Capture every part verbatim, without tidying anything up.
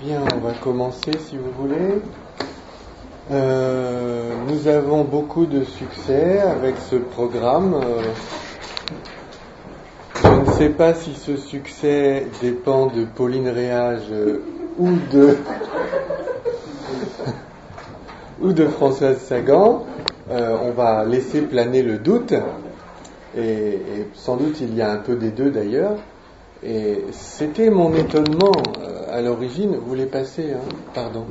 Bien, on va commencer si vous voulez. Euh, nous avons beaucoup de succès avec ce programme. Euh, je ne sais pas si ce succès dépend de Pauline Réage euh, ou de ou de Françoise Sagan. Euh, on va laisser planer le doute, et, et sans doute il y a un peu des deux d'ailleurs. Et c'était mon étonnement euh, à l'origine. Vous les passez, hein, pardon.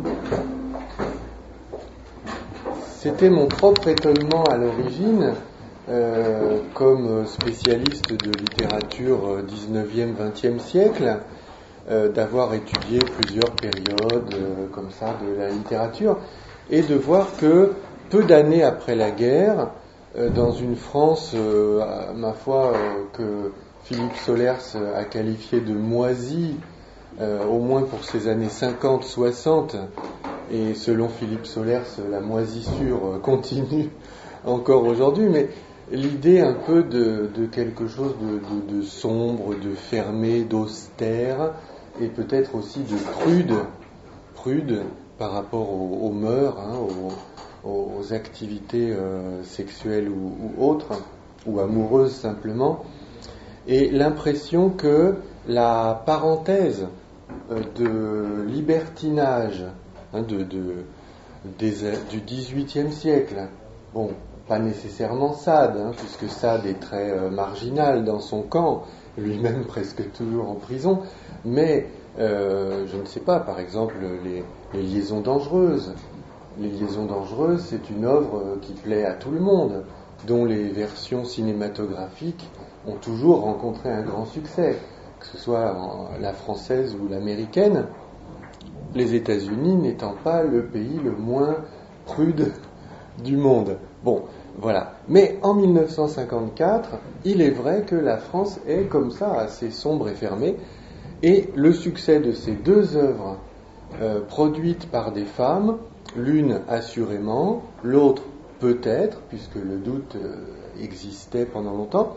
C'était mon propre étonnement à l'origine, euh, comme spécialiste de littérature dix-neuvième vingtième siècle, euh, d'avoir étudié plusieurs périodes euh, comme ça de la littérature, et de voir que peu d'années après la guerre, euh, dans une France, euh, à ma foi, euh, que Philippe Solers a qualifié de moisie, euh, au moins pour ces années cinquante soixante, et selon Philippe Solers, la moisissure continue encore aujourd'hui, mais l'idée un peu de, de quelque chose de, de, de sombre, de fermé, d'austère, et peut-être aussi de prude, prude par rapport aux, aux mœurs, hein, aux, aux activités euh, sexuelles ou, ou autres, ou amoureuses simplement, et l'impression que la parenthèse euh, de libertinage hein, de, de, des, du dix-huitième siècle, bon, pas nécessairement Sade, hein, puisque Sade est très euh, marginal dans son camp, lui-même presque toujours en prison, mais euh, je ne sais pas, par exemple, les, les liaisons dangereuses. Les liaisons dangereuses, c'est une œuvre qui plaît à tout le monde, dont les versions cinématographiques ont toujours rencontré un grand succès, que ce soit la française ou l'américaine, les États-Unis n'étant pas le pays le moins prude du monde. Bon, voilà. Mais en mille neuf cent cinquante-quatre, il est vrai que la France est comme ça, assez sombre et fermée, et le succès de ces deux œuvres euh, produites par des femmes, l'une assurément, l'autre peut-être, puisque le doute euh, existait pendant longtemps,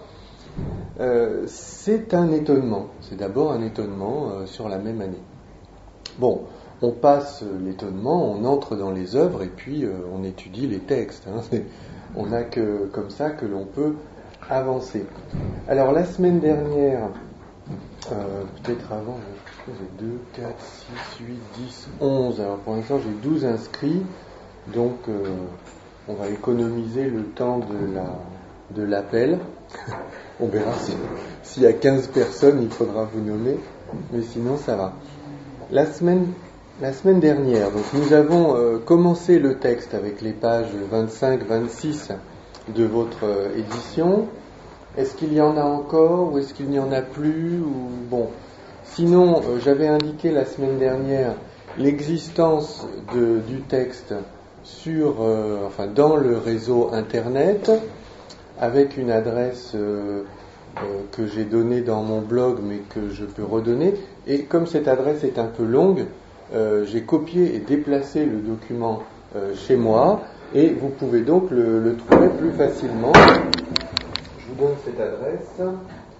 euh, c'est un étonnement. C'est d'abord un étonnement euh, sur la même année. Bon, on passe l'étonnement, on entre dans les œuvres et puis euh, on étudie les textes. Hein. On n'a que comme ça que l'on peut avancer. Alors la semaine dernière, euh, peut-être avant, j'ai deux, quatre, six, huit, dix, onze. Alors pour l'instant j'ai douze inscrits, donc euh, on va économiser le temps de, la, de l'appel. On verra si, s'il y a quinze personnes, il faudra vous nommer, mais sinon ça va. La semaine, la semaine dernière, donc nous avons euh, commencé le texte avec les pages vingt-cinq vingt-six de votre euh, édition. Est-ce qu'il y en a encore ou est-ce qu'il n'y en a plus ou... Bon, sinon, euh, j'avais indiqué la semaine dernière l'existence de, du texte sur, euh, enfin, dans le réseau Internet, avec une adresse euh, euh, que j'ai donnée dans mon blog, mais que je peux redonner. Et comme cette adresse est un peu longue, euh, j'ai copié et déplacé le document euh, chez moi, et vous pouvez donc le, le trouver plus facilement. Je vous donne cette adresse.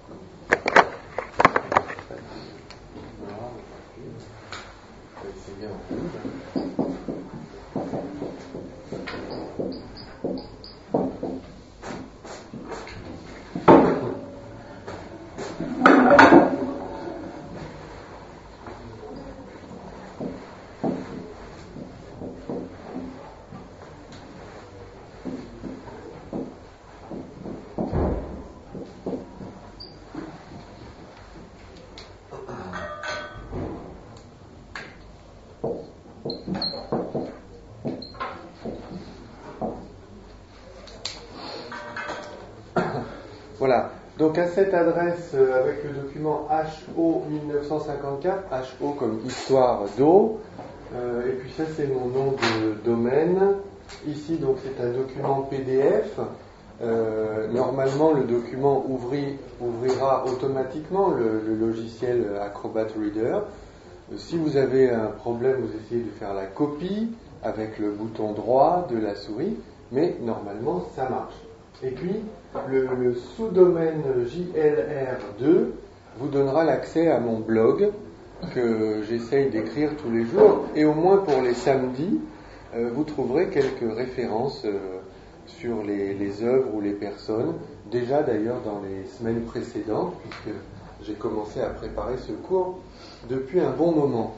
Voilà, donc à cette adresse, euh, avec le document H O mille neuf cent cinquante-quatre, H O comme histoire d'eau, euh, et puis ça c'est mon nom de domaine. Ici donc c'est un document P D F. Euh, normalement le document ouvri, ouvrira automatiquement le, le logiciel Acrobat Reader. Euh, si vous avez un problème, vous essayez de faire la copie avec le bouton droit de la souris, mais normalement ça marche. Et puis, le, le sous-domaine J L R deux vous donnera l'accès à mon blog que j'essaye d'écrire tous les jours, et au moins pour les samedis, euh, vous trouverez quelques références euh, sur les, les œuvres ou les personnes, déjà d'ailleurs dans les semaines précédentes, puisque j'ai commencé à préparer ce cours depuis un bon moment.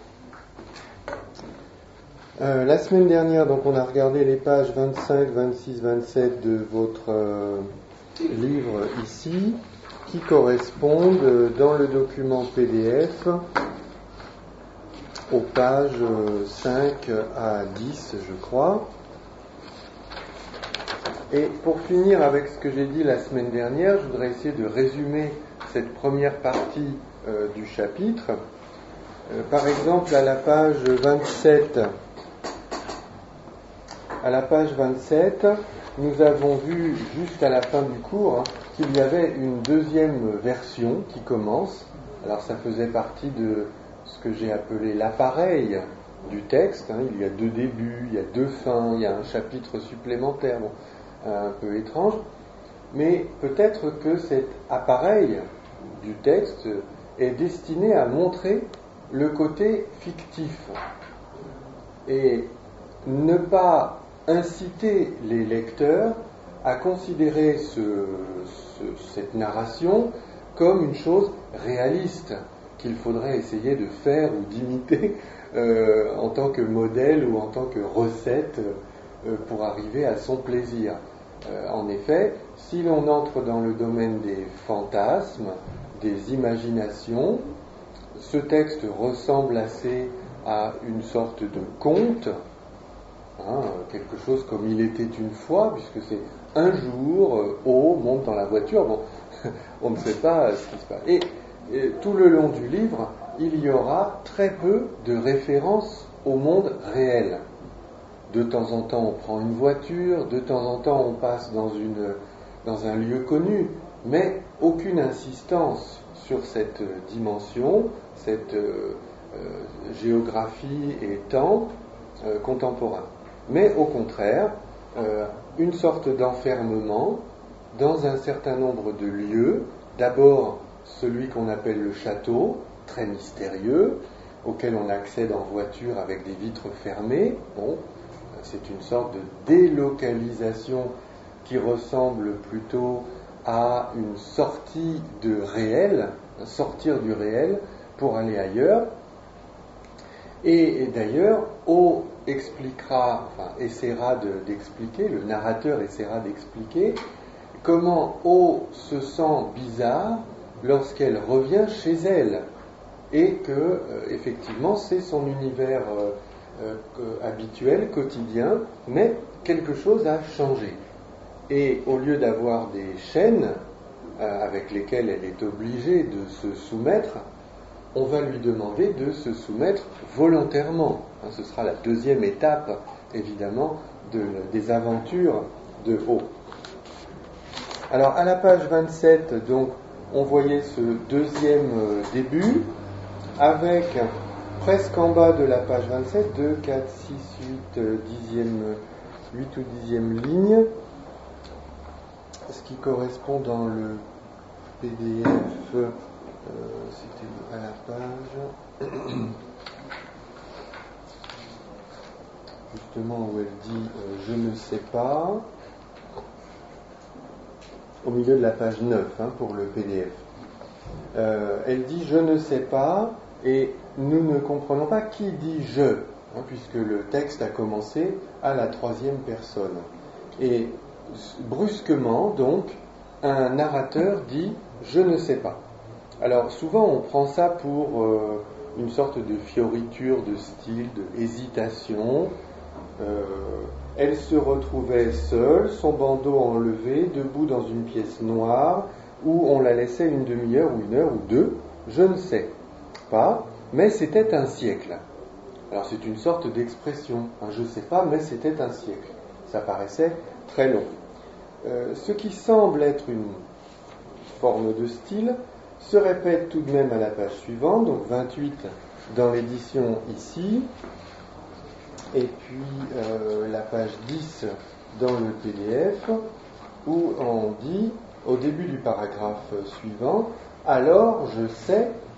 Euh, la semaine dernière, donc, on a regardé les pages vingt-cinq, vingt-six, vingt-sept de votre euh, livre ici, qui correspondent euh, dans le document P D F aux pages euh, cinq à dix, je crois. Et pour finir avec ce que j'ai dit la semaine dernière, je voudrais essayer de résumer cette première partie euh, du chapitre. Euh, par exemple, à la page vingt-sept, à la page vingt-sept, nous avons vu juste à la fin du cours hein, qu'il y avait une deuxième version qui commence. Alors ça faisait partie de ce que j'ai appelé l'appareil du texte. Hein. Il y a deux débuts, il y a deux fins, il y a un chapitre supplémentaire. Bon, un peu étrange, mais peut-être que cet appareil du texte est destiné à montrer le côté fictif et ne pas inciter les lecteurs à considérer ce, ce, cette narration comme une chose réaliste qu'il faudrait essayer de faire ou d'imiter euh, en tant que modèle ou en tant que recette euh, pour arriver à son plaisir. Euh, en effet, si l'on entre dans le domaine des fantasmes, des imaginations, ce texte ressemble assez à une sorte de conte, hein, quelque chose comme il était une fois, puisque c'est un jour, euh, O monte dans la voiture, bon, on ne sait pas ce qui se passe. Et, et tout le long du livre, il y aura très peu de références au monde réel. De temps en temps, on prend une voiture, de temps en temps, on passe dans, une, dans un lieu connu, mais aucune insistance sur cette dimension, cette euh, euh, géographie et temps euh, contemporain. Mais au contraire, euh, une sorte d'enfermement dans un certain nombre de lieux, d'abord celui qu'on appelle le château, très mystérieux, auquel on accède en voiture avec des vitres fermées. Bon, c'est une sorte de délocalisation qui ressemble plutôt à une sortie de réel, sortir du réel pour aller ailleurs. Et, et d'ailleurs, O expliquera, enfin essaiera de, d'expliquer, le narrateur essaiera d'expliquer comment O se sent bizarre lorsqu'elle revient chez elle et que, euh, effectivement, c'est son univers euh, Euh, habituel, quotidien, mais quelque chose a changé. Et au lieu d'avoir des chaînes euh, avec lesquelles elle est obligée de se soumettre, on va lui demander de se soumettre volontairement. Hein, ce sera la deuxième étape, évidemment, de, des aventures de O. Alors, à la page vingt-sept, donc, on voyait ce deuxième euh, début, avec presque en bas de la page vingt-sept, deux, quatre, six, huit, dixième, huit ou dixième ligne, ce qui correspond dans le P D F, euh, c'était à la page, justement où elle dit euh, « je ne sais pas », au milieu de la page neuf hein, pour le P D F. Euh, elle dit « je ne sais pas » et nous ne comprenons pas qui dit « je hein, », puisque le texte a commencé à la troisième personne. Et brusquement, donc, un narrateur dit « je ne sais pas ». Alors souvent on prend ça pour euh, une sorte de fioriture de style, de hésitation. Euh, elle se retrouvait seule, son bandeau enlevé, debout dans une pièce noire, où on la laissait une demi-heure ou une heure ou deux, je ne sais pas, mais c'était un siècle. Alors c'est une sorte d'expression, hein, je ne sais pas, mais c'était un siècle. Ça paraissait très long. Euh, ce qui semble être une forme de style se répète tout de même à la page suivante, donc vingt-huit dans l'édition ici, et puis euh, la page dix dans le P D F, où on dit, au début du paragraphe suivant, « Alors je sais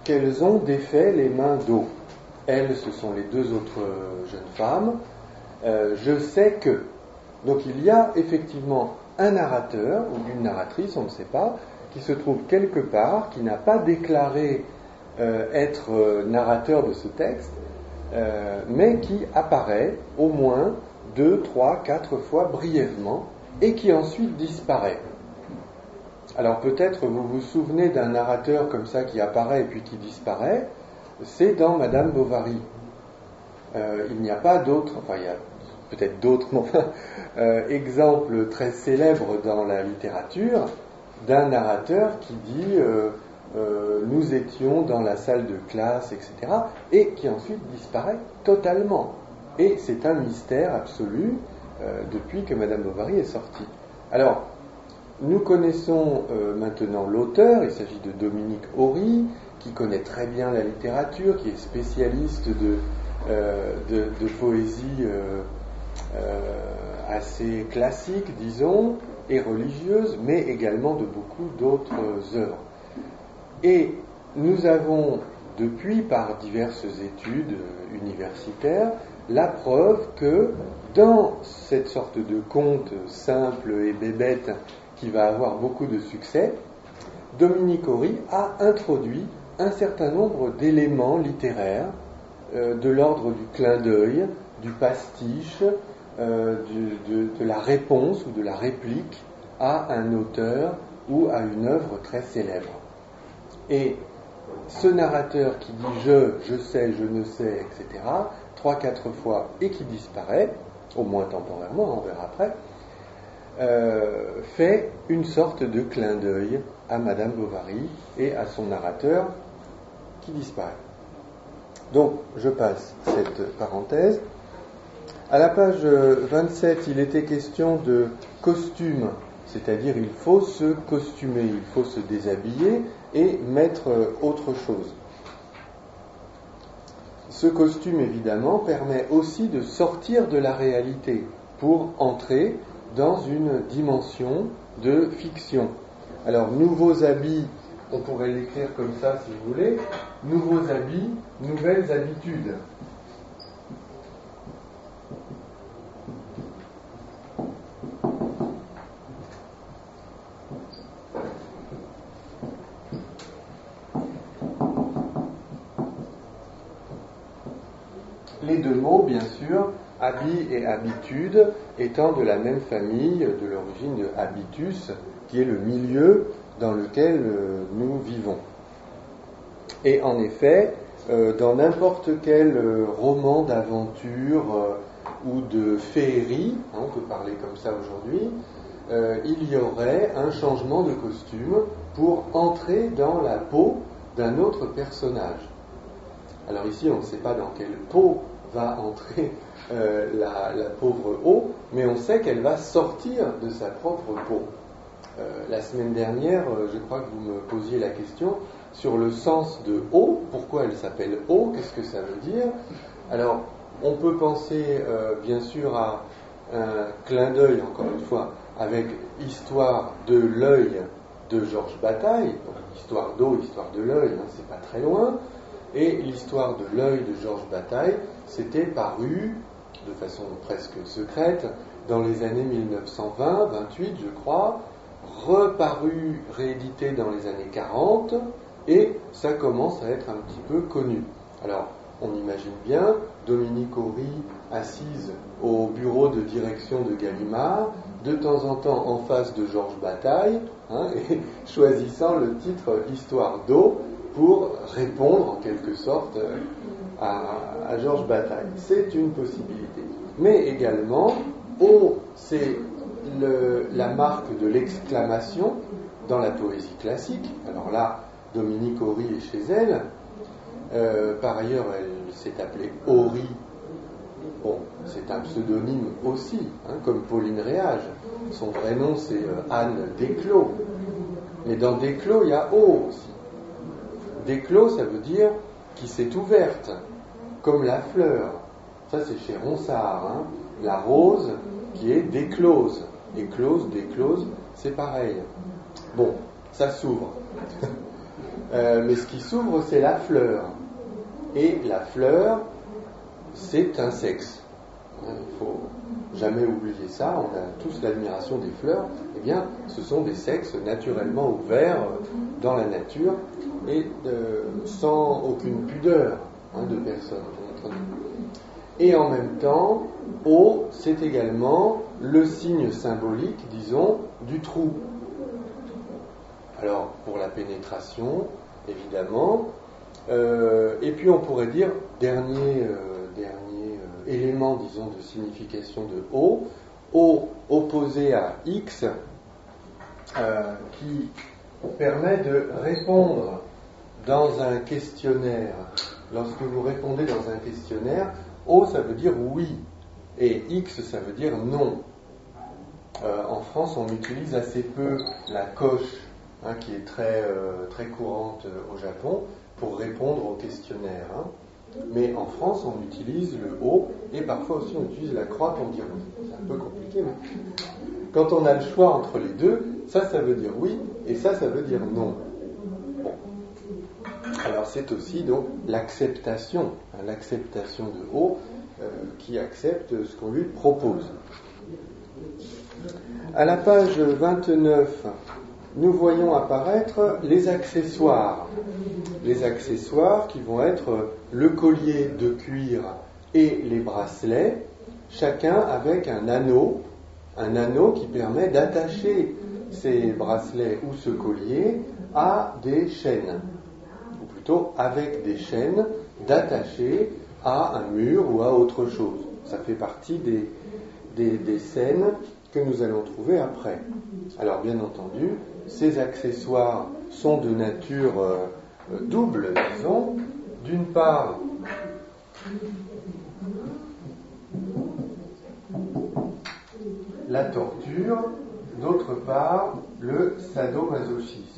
qu'elles ont défait les mains d'eau. Elles, ce sont les deux autres euh, jeunes femmes. Euh, je sais que. Donc il y a effectivement un narrateur ou une narratrice, on ne sait pas, qui se trouve quelque part, qui n'a pas déclaré euh, être euh, narrateur de ce texte, euh, mais qui apparaît au moins deux, trois, quatre fois brièvement et qui ensuite disparaît. Alors peut-être vous vous souvenez d'un narrateur comme ça qui apparaît et puis qui disparaît, c'est dans Madame Bovary. Euh, il n'y a pas d'autres, enfin il y a peut-être d'autres, mais enfin, euh, exemples très célèbres dans la littérature d'un narrateur qui dit euh, euh, nous étions dans la salle de classe, et cetera, et qui ensuite disparaît totalement. Et c'est un mystère absolu euh, depuis que Madame Bovary est sortie. Alors, nous connaissons euh, maintenant l'auteur, il s'agit de Dominique Horry, qui connaît très bien la littérature, qui est spécialiste de, euh, de, de poésie euh, euh, assez classique, disons, et religieuse, mais également de beaucoup d'autres œuvres. Et nous avons, depuis, par diverses études universitaires, la preuve que dans cette sorte de conte simple et bébête qui va avoir beaucoup de succès, Dominique Horry a introduit un certain nombre d'éléments littéraires euh, de l'ordre du clin d'œil, du pastiche, euh, du, de, de la réponse ou de la réplique à un auteur ou à une œuvre très célèbre. Et ce narrateur qui dit je, je sais, je ne sais, et cetera, trois, quatre fois et qui disparaît, au moins temporairement, on verra après, euh, fait une sorte de clin d'œil à Madame Bovary et à son narrateur qui disparaît. Donc, je passe cette parenthèse. À la page vingt-sept, il était question de costume, c'est-à-dire il faut se costumer, il faut se déshabiller et mettre autre chose. Ce costume, évidemment, permet aussi de sortir de la réalité pour entrer dans une dimension de fiction. Alors, nouveaux habits, on pourrait l'écrire comme ça si vous voulez, nouveaux habits, nouvelles habitudes. Les deux mots, bien sûr, habit et habitude, étant de la même famille, de l'origine de habitus, qui est le milieu dans lequel euh, nous vivons. Et en effet, euh, dans n'importe quel euh, roman d'aventure euh, ou de féerie, hein, on peut parler comme ça aujourd'hui, euh, il y aurait un changement de costume pour entrer dans la peau d'un autre personnage. Alors ici, on ne sait pas dans quelle peau va entrer euh, la, la pauvre eau, mais on sait qu'elle va sortir de sa propre peau. Euh, la semaine dernière, euh, je crois que vous me posiez la question sur le sens de eau, pourquoi elle s'appelle eau, qu'est-ce que ça veut dire. Alors, on peut penser euh, bien sûr à un clin d'œil, encore une fois, avec Histoire de l'œil de Georges Bataille, donc histoire d'eau, histoire de l'œil, hein, c'est pas très loin. Et l'histoire de l'œil de Georges Bataille s'était paru de façon presque secrète dans les années mille neuf cent vingt, vingt-huit, je crois, reparu, réédité dans les années quarante, et ça commence à être un petit peu connu. Alors, on imagine bien Dominique Horry assise au bureau de direction de Gallimard, de temps en temps en face de Georges Bataille, hein, et choisissant le titre Histoire d'eau pour répondre en quelque sorte à, à Georges Bataille. C'est une possibilité. Mais également, eau, c'est le, la marque de l'exclamation dans la poésie classique. Alors là, Dominique Horry est chez elle. Euh, par ailleurs, elle s'est appelée Horry. Bon, c'est un pseudonyme aussi, hein, comme Pauline Réage. Son vrai nom, c'est euh, Anne Desclos. Mais dans Desclos, il y a eau aussi. Desclos, ça veut dire qui s'est ouverte, comme la fleur. Ça, c'est chez Ronsard. Hein. La rose qui est déclose. Éclose, déclose, c'est pareil. Bon, ça s'ouvre. Euh, mais ce qui s'ouvre, c'est la fleur. Et la fleur, c'est un sexe. Il ne faut jamais oublier ça. On a tous l'admiration des fleurs. Eh bien, ce sont des sexes naturellement ouverts dans la nature et euh, sans aucune pudeur hein, de personne. Et en même temps, O, c'est également le signe symbolique, disons, du trou. Alors, pour la pénétration, évidemment. Euh, et puis, on pourrait dire, dernier, euh, dernier euh, élément, disons, de signification de O, O opposé à X, euh, qui permet de répondre dans un questionnaire. Lorsque vous répondez dans un questionnaire, O, ça veut dire oui, et X, ça veut dire non. Euh, en France, on utilise assez peu la coche, hein, qui est très, euh, très courante euh, au Japon, pour répondre au questionnaire. Hein. Mais en France, on utilise le O, et parfois aussi on utilise la croix pour dire oui. C'est un peu compliqué, mais quand on a le choix entre les deux, ça, ça veut dire oui, et ça, ça veut dire non. Bon. Alors c'est aussi donc l'acceptation, hein, l'acceptation de O, euh, qui accepte ce qu'on lui propose. À la page vingt-neuf, nous voyons apparaître les accessoires. Les accessoires qui vont être le collier de cuir et les bracelets, chacun avec un anneau, un anneau qui permet d'attacher ces bracelets ou ce collier à des chaînes, ou plutôt avec des chaînes d'attacher à un mur ou à autre chose. Ça fait partie des, des, des scènes que nous allons trouver après. Alors bien entendu, ces accessoires sont de nature euh, double, disons. D'une part, la torture, d'autre part, le sadomasochisme.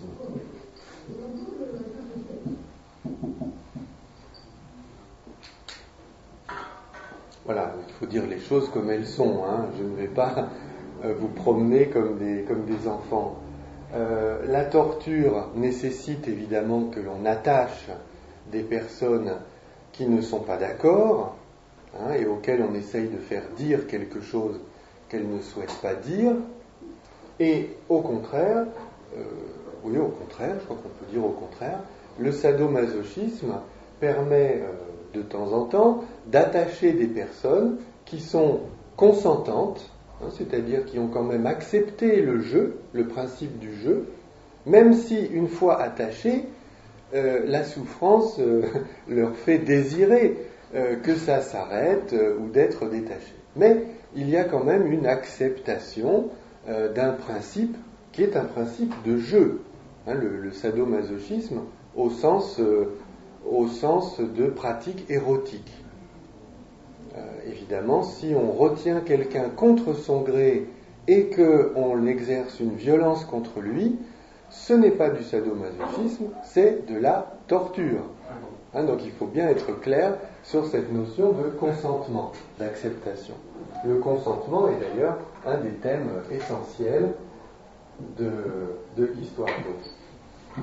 Voilà, il faut dire les choses comme elles sont. Hein. Je ne vais pas euh, vous promener comme des, comme des enfants. Euh, la torture nécessite évidemment que l'on attache des personnes qui ne sont pas d'accord hein, et auxquelles on essaye de faire dire quelque chose qu'elles ne souhaitent pas dire. Et au contraire, euh, oui au contraire, je crois qu'on peut dire au contraire, le sadomasochisme permet euh, de temps en temps d'attacher des personnes qui sont consentantes, hein, c'est-à-dire qui ont quand même accepté le jeu, le principe du jeu, même si une fois attachées, euh, la souffrance euh, leur fait désirer euh, que ça s'arrête euh, ou d'être détaché. Mais il y a quand même une acceptation euh, d'un principe qui est un principe de jeu, hein, le, le sadomasochisme au sens, euh, au sens de pratique érotique. Euh, évidemment, si on retient quelqu'un contre son gré et qu'on exerce une violence contre lui, ce n'est pas du sadomasochisme, c'est de la torture. Hein, donc il faut bien être clair sur cette notion de consentement, d'acceptation. Le consentement est d'ailleurs un des thèmes essentiels de, de Histoire d'O.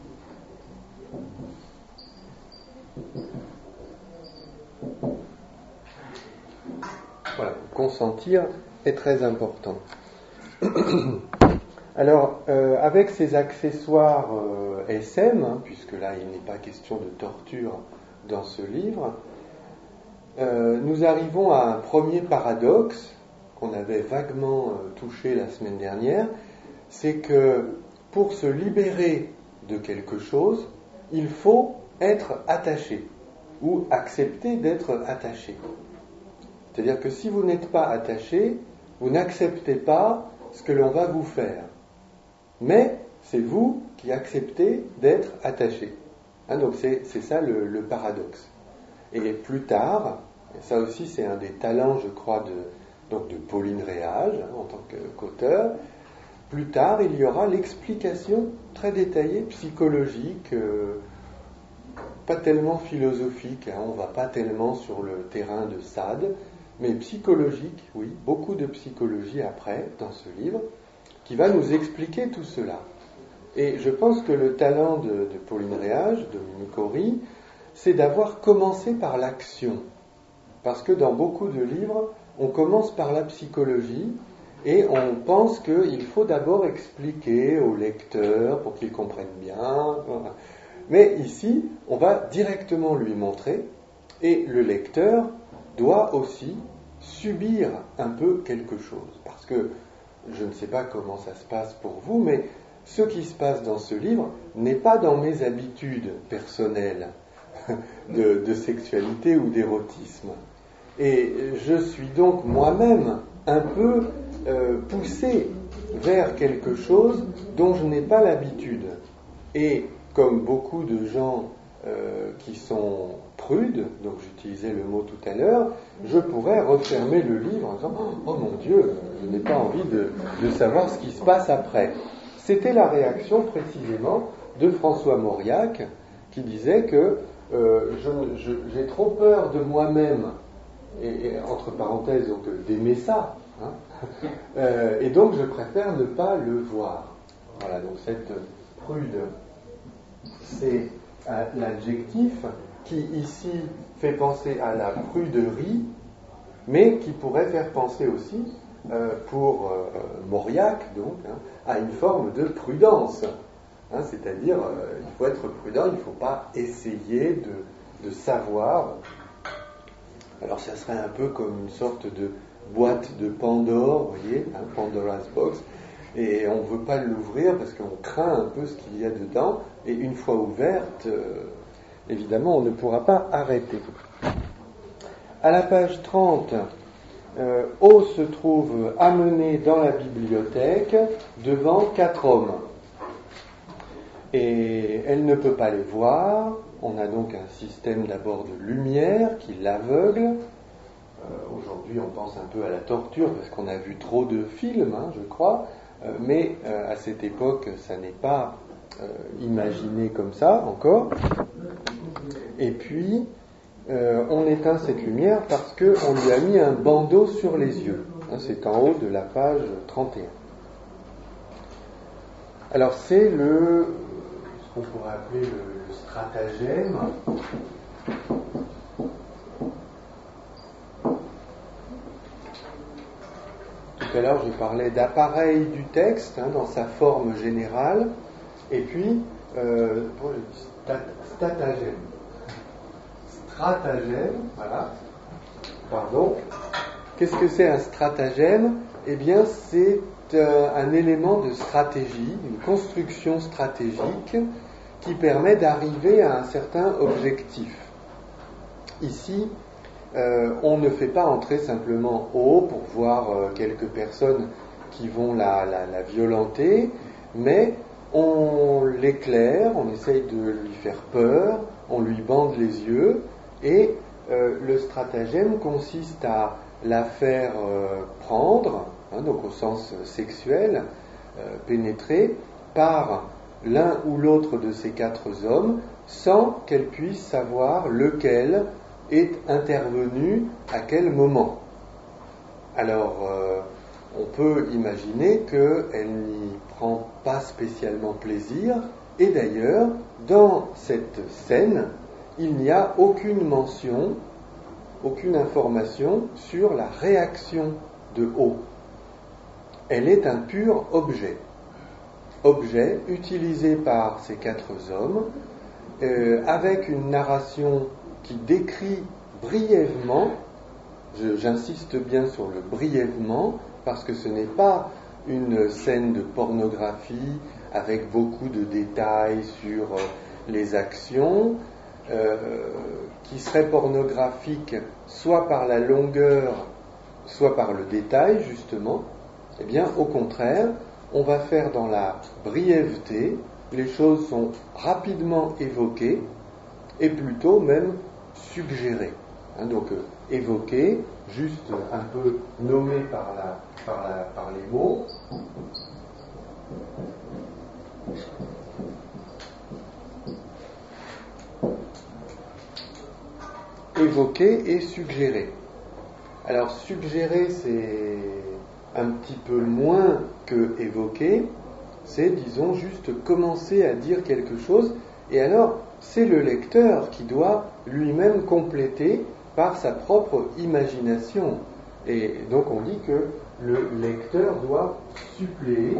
Voilà, consentir est très important. Alors, euh, avec ces accessoires euh, S M, hein, puisque là il n'est pas question de torture dans ce livre, euh, nous arrivons à un premier paradoxe qu'on avait vaguement euh, touché la semaine dernière, c'est que pour se libérer de quelque chose, il faut être attaché ou accepter d'être attaché. C'est-à-dire que si vous n'êtes pas attaché, vous n'acceptez pas ce que l'on va vous faire. Mais c'est vous qui acceptez d'être attaché. Hein, donc c'est, c'est ça le, le paradoxe. Et plus tard, et ça aussi c'est un des talents, je crois, de, donc de Pauline Réage, hein, en tant qu'auteur, plus tard il y aura l'explication très détaillée, psychologique, euh, pas tellement philosophique, hein, on ne va pas tellement sur le terrain de Sade, mais psychologique, oui, beaucoup de psychologie après, dans ce livre, qui va nous expliquer tout cela. Et je pense que le talent de, de Pauline Réage, Dominique Horry, c'est d'avoir commencé par l'action. Parce que dans beaucoup de livres, on commence par la psychologie et on pense qu'il faut d'abord expliquer au lecteur pour qu'il comprenne bien. Mais ici, on va directement lui montrer et le lecteur doit aussi subir un peu quelque chose. Parce que je ne sais pas comment ça se passe pour vous, mais ce qui se passe dans ce livre n'est pas dans mes habitudes personnelles de, de sexualité ou d'érotisme. Et je suis donc moi-même un peu euh, poussé vers quelque chose dont je n'ai pas l'habitude. Et comme beaucoup de gens euh, qui sont prudes, donc j'utilisais le mot tout à l'heure, je pourrais refermer le livre en disant « Oh mon Dieu, je n'ai pas envie de, de savoir ce qui se passe après ». C'était la réaction précisément de François Mauriac qui disait que euh, je, je, j'ai trop peur de moi-même, et, et entre parenthèses donc d'aimer ça, hein, euh, et donc je préfère ne pas le voir. Voilà, donc cette prude, c'est euh, l'adjectif qui ici fait penser à la pruderie, mais qui pourrait faire penser aussi euh, pour euh, Mauriac donc hein, à une forme de prudence, hein, c'est-à-dire euh, il faut être prudent, il ne faut pas essayer de, de savoir. Alors ça serait un peu comme une sorte de boîte de Pandore, vous voyez, hein, Pandora's Box, et on ne veut pas l'ouvrir parce qu'on craint un peu ce qu'il y a dedans, et une fois ouverte, euh, évidemment on ne pourra pas arrêter. À la page trente, euh, O se trouve amené dans la bibliothèque devant quatre hommes. Et elle ne peut pas les voir. On a donc un système d'abord de lumière qui l'aveugle. Euh, aujourd'hui, on pense un peu à la torture parce qu'on a vu trop de films, hein, je crois. Euh, mais euh, à cette époque, ça n'est pas euh, imaginé comme ça encore. Et puis, euh, on éteint cette lumière parce qu'on lui a mis un bandeau sur les yeux. Hein, c'est en haut de la page trente et un. Alors, c'est le... qu'on pourrait appeler le, le stratagème. Tout à l'heure, je parlais d'appareil du texte hein, dans sa forme générale, et puis euh, bon, stat, stratagème. Stratagème, voilà. Pardon. Qu'est-ce que c'est un stratagème ? Eh bien, c'est euh, un élément de stratégie, une construction stratégique qui permet d'arriver à un certain objectif. Ici, euh, on ne fait pas entrer simplement O pour voir euh, quelques personnes qui vont la, la, la violenter, mais on l'éclaire, on essaye de lui faire peur, on lui bande les yeux, et euh, le stratagème consiste à la faire euh, prendre, hein, donc au sens sexuel, euh, pénétrer, par l'un ou l'autre de ces quatre hommes, sans qu'elle puisse savoir lequel est intervenu à quel moment. Alors, euh, on peut imaginer qu'elle n'y prend pas spécialement plaisir, et d'ailleurs, dans cette scène, il n'y a aucune mention, aucune information sur la réaction de O. Elle est un pur objet. Objet utilisé par ces quatre hommes, euh, avec une narration qui décrit brièvement, je, j'insiste bien sur le brièvement, parce que ce n'est pas une scène de pornographie avec beaucoup de détails sur euh, les actions, euh, qui serait pornographique soit par la longueur, soit par le détail, justement. Eh bien, au contraire, on va faire dans la brièveté, les choses sont rapidement évoquées, et plutôt même suggérées. Hein, donc, euh, évoquées, juste un peu nommées par, la, par, la, par les mots. Évoquer et suggérer. Alors, suggérer, c'est un petit peu moins que évoquer, c'est, disons, juste commencer à dire quelque chose, et alors c'est le lecteur qui doit lui-même compléter par sa propre imagination. Et donc on dit que le lecteur doit suppléer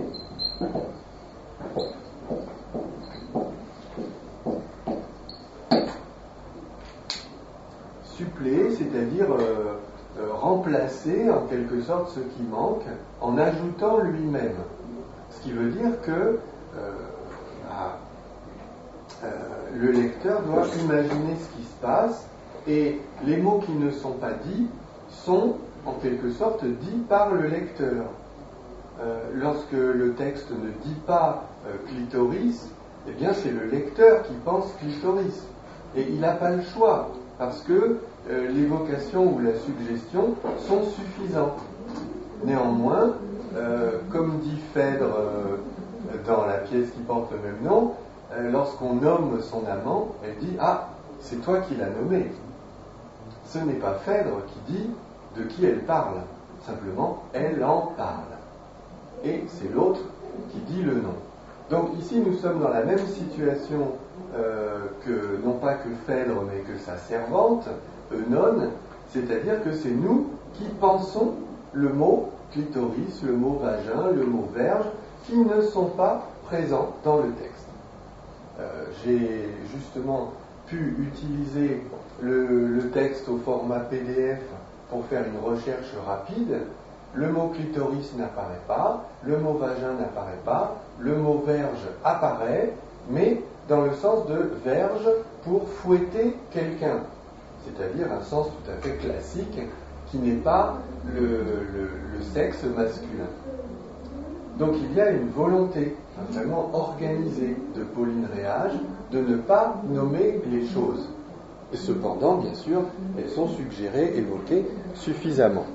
suppléer, c'est-à-dire euh, euh, remplacer en quelque sorte ce qui manque en ajoutant lui-même. Ce qui veut dire que euh, bah, euh, le lecteur doit imaginer ce qui se passe, et les mots qui ne sont pas dits sont en quelque sorte dits par le lecteur. Euh, lorsque le texte ne dit pas euh, clitoris, eh bien c'est le lecteur qui pense clitoris. Et il n'a pas le choix, parce que euh, l'évocation ou la suggestion sont suffisantes. Néanmoins, euh, comme dit Phèdre euh, dans la pièce qui porte le même nom, euh, lorsqu'on nomme son amant, elle dit « Ah, c'est toi qui l'as nommé ». Ce n'est pas Phèdre qui dit de qui elle parle, simplement elle en parle. Et c'est l'autre qui dit le nom. Donc ici nous sommes dans la même situation euh, que, non pas que Phèdre, mais que sa servante, Eunone, c'est-à-dire que c'est nous qui pensons le mot clitoris, le mot vagin, le mot verge, qui ne sont pas présents dans le texte. Euh, j'ai justement pu utiliser le, le texte au format P D F pour faire une recherche rapide. Le mot clitoris n'apparaît pas, le mot vagin n'apparaît pas, le mot verge apparaît, mais dans le sens de verge pour fouetter quelqu'un, c'est-à-dire un sens tout à fait classique qui n'est pas le, le, le sexe masculin. Donc il y a une volonté vraiment organisée de Pauline Réage de ne pas nommer les choses. Et cependant, bien sûr, elles sont suggérées, évoquées suffisamment.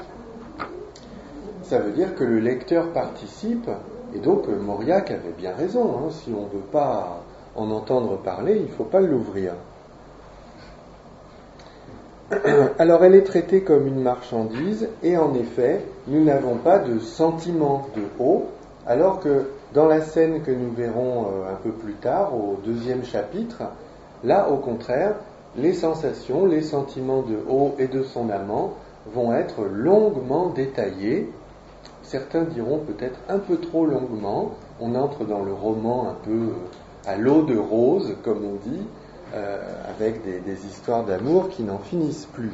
Ça veut dire que le lecteur participe, et donc Mauriac avait bien raison, hein, si on ne veut pas en entendre parler, il ne faut pas l'ouvrir. Alors elle est traitée comme une marchandise, et en effet, nous n'avons pas de sentiment de haut, alors que dans la scène que nous verrons un peu plus tard, au deuxième chapitre, là au contraire, les sensations, les sentiments de haut et de son amant vont être longuement détaillés. Certains diront peut-être un peu trop longuement. On entre dans le roman un peu à l'eau de rose, comme on dit, euh, avec des, des histoires d'amour qui n'en finissent plus.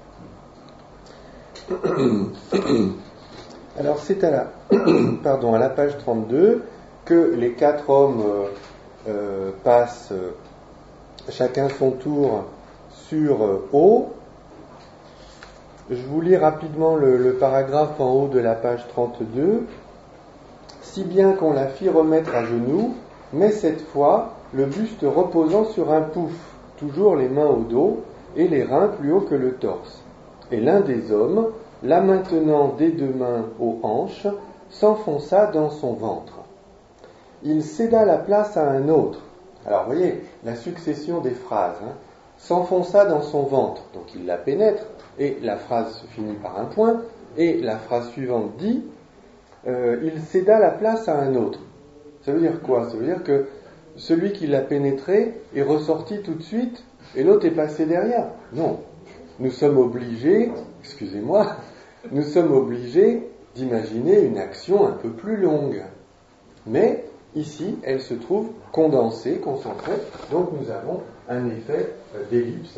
Alors c'est à la, pardon, à la page trente-deux que les quatre hommes euh, euh, passent euh, chacun son tour sur euh, O. Je vous lis rapidement le, le paragraphe en haut de la page trente-deux. Si bien qu'on la fit remettre à genoux, mais cette fois, le buste reposant sur un pouf, toujours les mains au dos, et les reins plus hauts que le torse. Et l'un des hommes, la maintenant des deux mains aux hanches, s'enfonça dans son ventre. Il céda la place à un autre. Alors, vous voyez, la succession des phrases. Hein, s'enfonça dans son ventre, donc il la pénètre, et la phrase se finit par un point, et la phrase suivante dit euh, il céda la place à un autre. Ça veut dire quoi? Ça veut dire que celui qui l'a pénétré est ressorti tout de suite, et l'autre est passé derrière. Non, nous sommes obligés, excusez-moi, nous sommes obligés d'imaginer une action un peu plus longue. Mais ici, elle se trouve condensée, concentrée, donc nous avons un effet d'ellipse.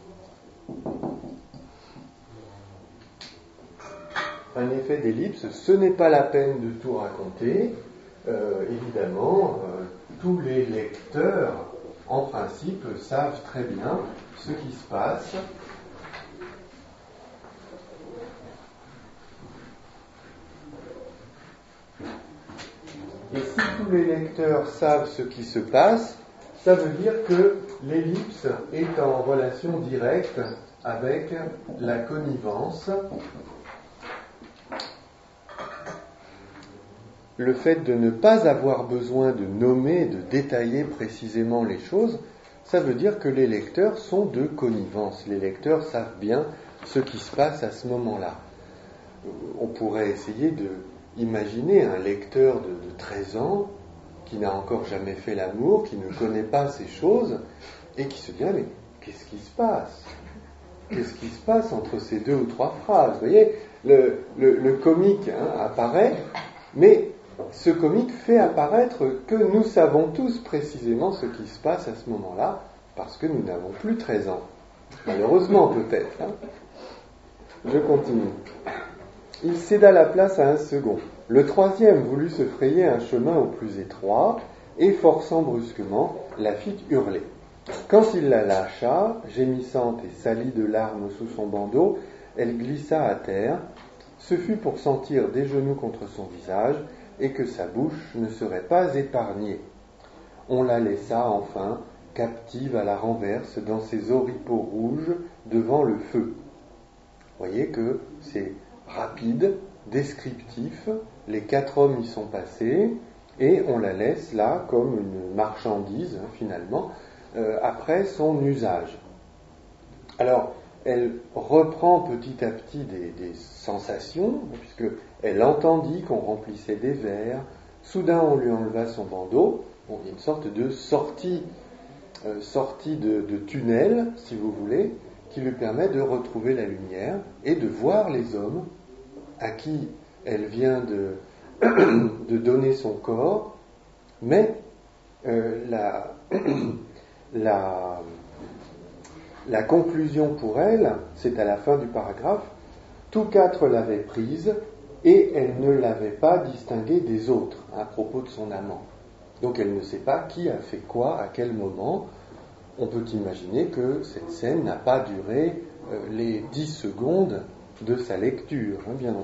Un effet d'ellipse, ce n'est pas la peine de tout raconter. Euh, évidemment, euh, tous les lecteurs, en principe, savent très bien ce qui se passe. Et si tous les lecteurs savent ce qui se passe, ça veut dire que l'ellipse est en relation directe avec la connivence. Le fait de ne pas avoir besoin de nommer, de détailler précisément les choses, ça veut dire que les lecteurs sont de connivence. Les lecteurs savent bien ce qui se passe à ce moment-là. On pourrait essayer de, imaginez un lecteur de, de treize ans qui n'a encore jamais fait l'amour, qui ne connaît pas ces choses, et qui se dit ah, mais qu'est-ce qui se passe? Qu'est-ce qui se passe entre ces deux ou trois phrases? Vous voyez, le, le, le comique hein, apparaît, mais ce comique fait apparaître que nous savons tous précisément ce qui se passe à ce moment-là, parce que nous n'avons plus treize ans. Malheureusement peut-être. Hein. Je continue. Il céda la place à un second. Le troisième voulut se frayer un chemin au plus étroit, et forçant brusquement, la fit hurler. Quand il la lâcha, gémissante et salie de larmes sous son bandeau, elle glissa à terre. Ce fut pour sentir des genoux contre son visage, et que sa bouche ne serait pas épargnée. On la laissa enfin, captive à la renverse, dans ses oripeaux rouges, devant le feu. Vous voyez que c'est rapide, descriptif, les quatre hommes y sont passés, et on la laisse là comme une marchandise, hein, finalement, euh, après son usage. Alors, elle reprend petit à petit des, des sensations, puisqu'elle entendit qu'on remplissait des verres, soudain on lui enleva son bandeau, bon, il y a une sorte de sortie, euh, sortie de, de tunnel, si vous voulez, qui lui permet de retrouver la lumière et de voir les hommes à qui elle vient de, de donner son corps, mais euh, la, la, la conclusion pour elle, c'est à la fin du paragraphe, tous quatre l'avaient prise et elle ne l'avait pas distinguée des autres à propos de son amant. Donc elle ne sait pas qui a fait quoi, à quel moment. On peut imaginer que cette scène n'a pas duré euh, les dix secondes de sa lecture, hein, bien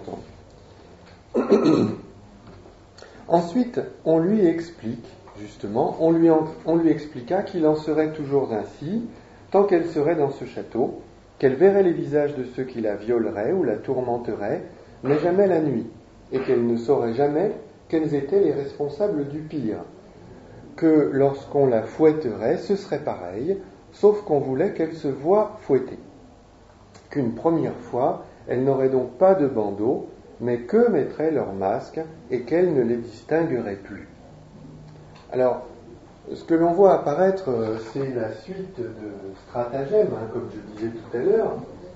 entendu. Ensuite, on lui explique, justement, on lui, en, on lui expliqua qu'il en serait toujours ainsi, tant qu'elle serait dans ce château, qu'elle verrait les visages de ceux qui la violeraient ou la tourmenteraient, mais jamais la nuit, et qu'elle ne saurait jamais quels étaient les responsables du pire, que lorsqu'on la fouetterait, ce serait pareil, sauf qu'on voulait qu'elle se voie fouettée. Qu'une première fois, elle n'aurait donc pas de bandeau, mais qu'eux mettraient leur masque et qu'elle ne les distinguerait plus. Alors, ce que l'on voit apparaître, c'est la suite de stratagèmes, hein, comme je disais tout à l'heure.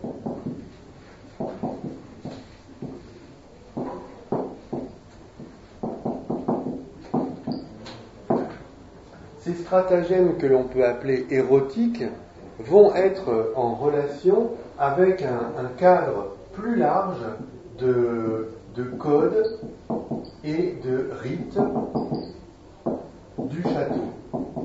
Ces stratagèmes que l'on peut appeler érotiques vont être en relation avec un, un cadre plus large de, de codes et de rites du château.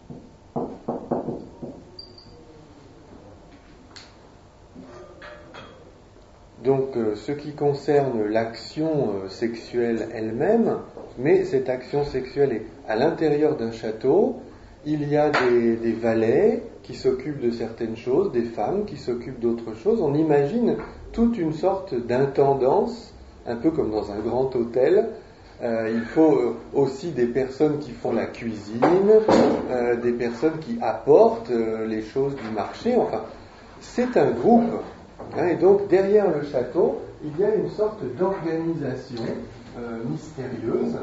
Donc, euh, ce qui concerne l'action euh, sexuelle elle-même, mais cette action sexuelle est à l'intérieur d'un château, il y a des, des valets qui s'occupent de certaines choses, des femmes qui s'occupent d'autres choses. On imagine toute une sorte d'intendance, un peu comme dans un grand hôtel. Euh, il faut aussi des personnes qui font la cuisine, euh, des personnes qui apportent euh, les choses du marché. Enfin, c'est un groupe. Hein, et donc, derrière le château, il y a une sorte d'organisation euh, mystérieuse.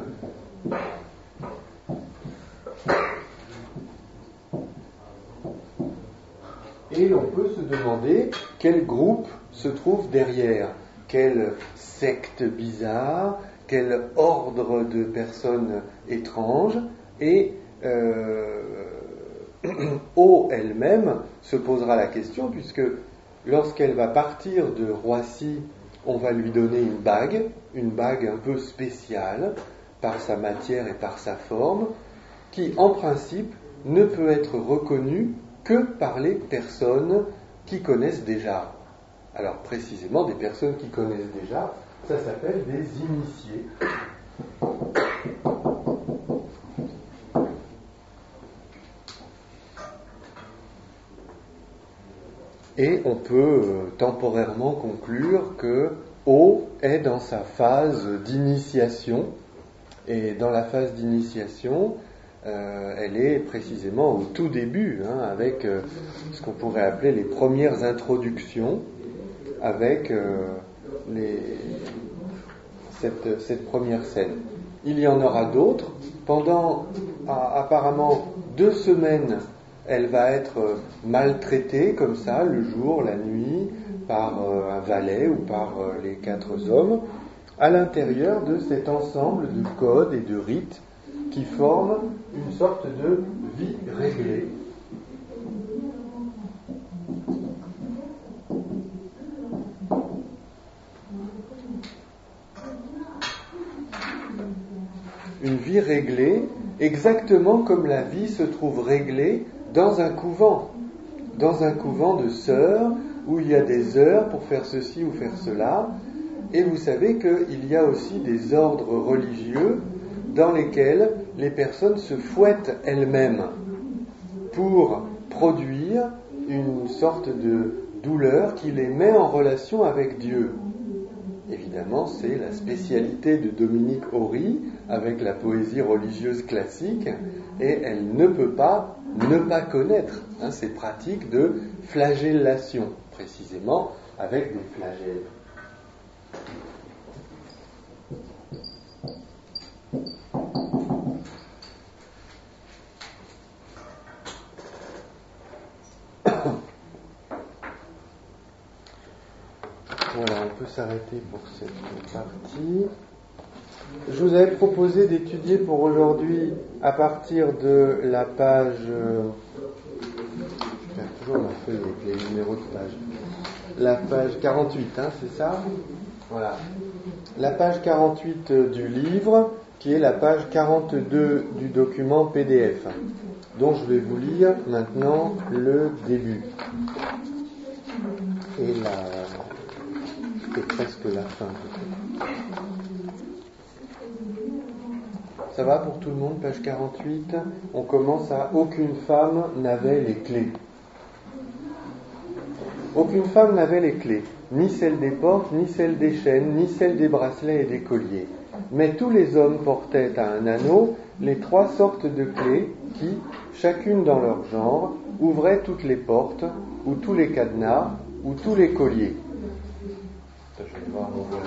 Et l'on peut se demander quel groupe se trouve derrière, quelle secte bizarre, quel ordre de personnes étranges, et euh, O elle-même se posera la question, puisque lorsqu'elle va partir de Roissy, on va lui donner une bague, une bague un peu spéciale, par sa matière et par sa forme, qui en principe ne peut être reconnue que par les personnes qui connaissent déjà. Alors précisément, des personnes qui connaissent déjà, ça s'appelle des initiés. Et on peut euh, temporairement conclure que O est dans sa phase d'initiation, et dans la phase d'initiation, euh, elle est précisément au tout début, hein, avec euh, ce qu'on pourrait appeler les premières introductions, avec euh, les, cette, cette première scène. Il y en aura d'autres. Pendant a, apparemment deux semaines, elle va être maltraitée comme ça, le jour, la nuit, par euh, un valet ou par euh, les quatre hommes, à l'intérieur de cet ensemble de codes et de rites qui forment une sorte de vie réglée. Une vie réglée, exactement comme la vie se trouve réglée dans un couvent, dans un couvent de sœurs, où il y a des heures pour faire ceci ou faire cela, et vous savez qu'il y a aussi des ordres religieux dans lesquels les personnes se fouettent elles-mêmes pour produire une sorte de douleur qui les met en relation avec Dieu. Évidemment, c'est la spécialité de Dominique Horry avec la poésie religieuse classique, et elle ne peut pas ne pas connaître hein, ces pratiques de flagellation, précisément avec des flagelles. Voilà, on peut s'arrêter pour cette partie. Je vous avais proposé d'étudier pour aujourd'hui à partir de la page... Euh, je perds toujours ma feuille avec les numéros de page. La page quarante-huit, hein, c'est ça ? Voilà. La page quarante-huit du livre, qui est la page quarante-deux du document P D F, dont je vais vous lire maintenant le début. Et la... c'est presque la fin. Ça va pour tout le monde, page quarante-huit. On commence à « Aucune femme n'avait les clés ». Aucune femme n'avait les clés, ni celles des portes, ni celles des chaînes, ni celles des bracelets et des colliers. Mais tous les hommes portaient à un anneau les trois sortes de clés qui, chacune dans leur genre, ouvraient toutes les portes, ou tous les cadenas, ou tous les colliers. Je vais voir mon voisin.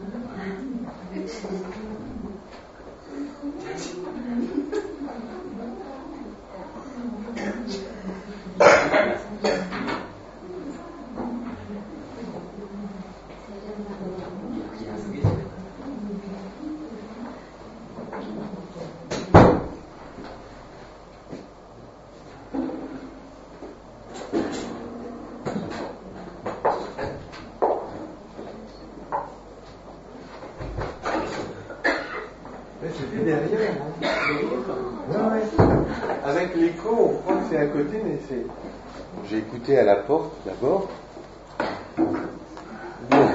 C'était derrière, hein. Ouais, ouais. Avec l'écho, on croit que c'est à côté, mais c'est... J'ai écouté à la porte d'abord. Bien.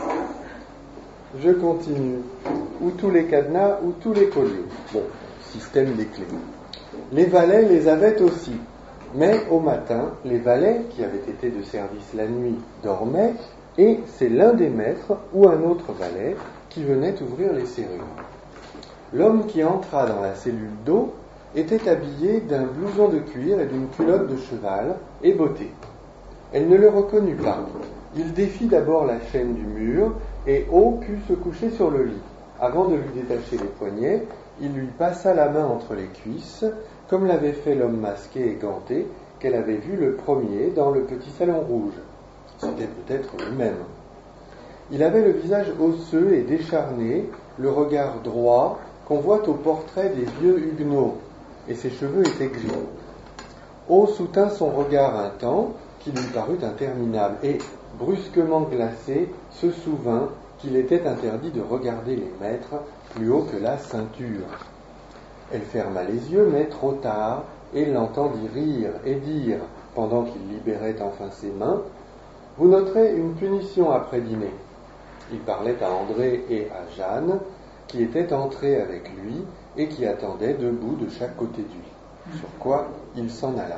Je continue. Ou tous les cadenas, ou tous les colliers. Bon, système des clés. Les valets les avaient aussi. Mais au matin, les valets, qui avaient été de service la nuit, dormaient, et c'est l'un des maîtres ou un autre valet qui venait ouvrir les serrures. L'homme qui entra dans la cellule d'eau était habillé d'un blouson de cuir et d'une culotte de cheval et botté. Elle ne le reconnut pas. Il défit d'abord la chaîne du mur et O put se coucher sur le lit. Avant de lui détacher les poignets, il lui passa la main entre les cuisses, comme l'avait fait l'homme masqué et ganté qu'elle avait vu le premier dans le petit salon rouge. C'était peut-être lui-même. Il avait le visage osseux et décharné, le regard droit, qu'on voit au portrait des vieux huguenots, et ses cheveux étaient gris. O soutint son regard un temps, qui lui parut interminable, et, brusquement glacé, se souvint qu'il était interdit de regarder les maîtres plus haut que la ceinture. Elle ferma les yeux, mais trop tard, et l'entendit rire et dire, pendant qu'il libérait enfin ses mains, « Vous noterez une punition après dîner. » Il parlait à André et à Jeanne, qui étaient entrés avec lui et qui attendaient debout de chaque côté de lui, sur quoi il s'en alla.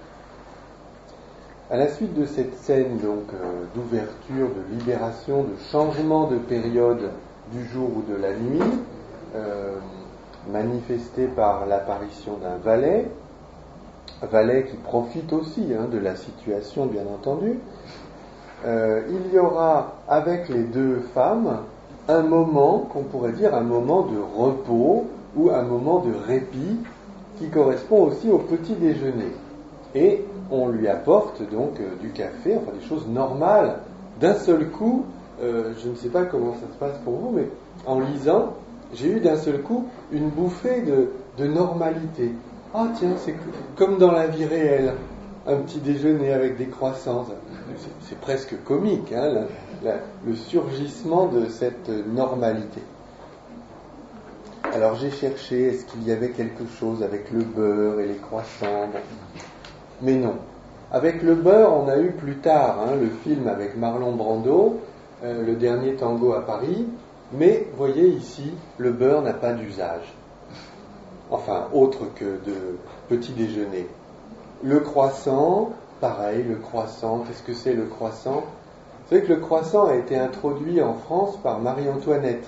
À la suite de cette scène donc euh, d'ouverture, de libération, de changement de période du jour ou de la nuit, euh, manifestée par l'apparition d'un valet, valet qui profite aussi hein, de la situation bien entendu, euh, il y aura avec les deux femmes un moment, qu'on pourrait dire un moment de repos ou un moment de répit qui correspond aussi au petit déjeuner. Et on lui apporte donc euh, du café, enfin des choses normales. D'un seul coup, euh, je ne sais pas comment ça se passe pour vous, mais en lisant, j'ai eu d'un seul coup une bouffée de, de normalité. Ah tiens, c'est comme dans la vie réelle, un petit déjeuner avec des croissants. C'est, c'est presque comique, hein, la, la, le surgissement de cette normalité. Alors j'ai cherché, est-ce qu'il y avait quelque chose avec le beurre et les croissants? Bon. Mais non. Avec le beurre, on a eu plus tard hein, le film avec Marlon Brando, euh, Le Dernier Tango à Paris, mais voyez ici, le beurre n'a pas d'usage. Enfin, autre que de petit déjeuner. Le croissant, pareil, le croissant, qu'est-ce que c'est le croissant? Vous savez que le croissant a été introduit en France par Marie-Antoinette,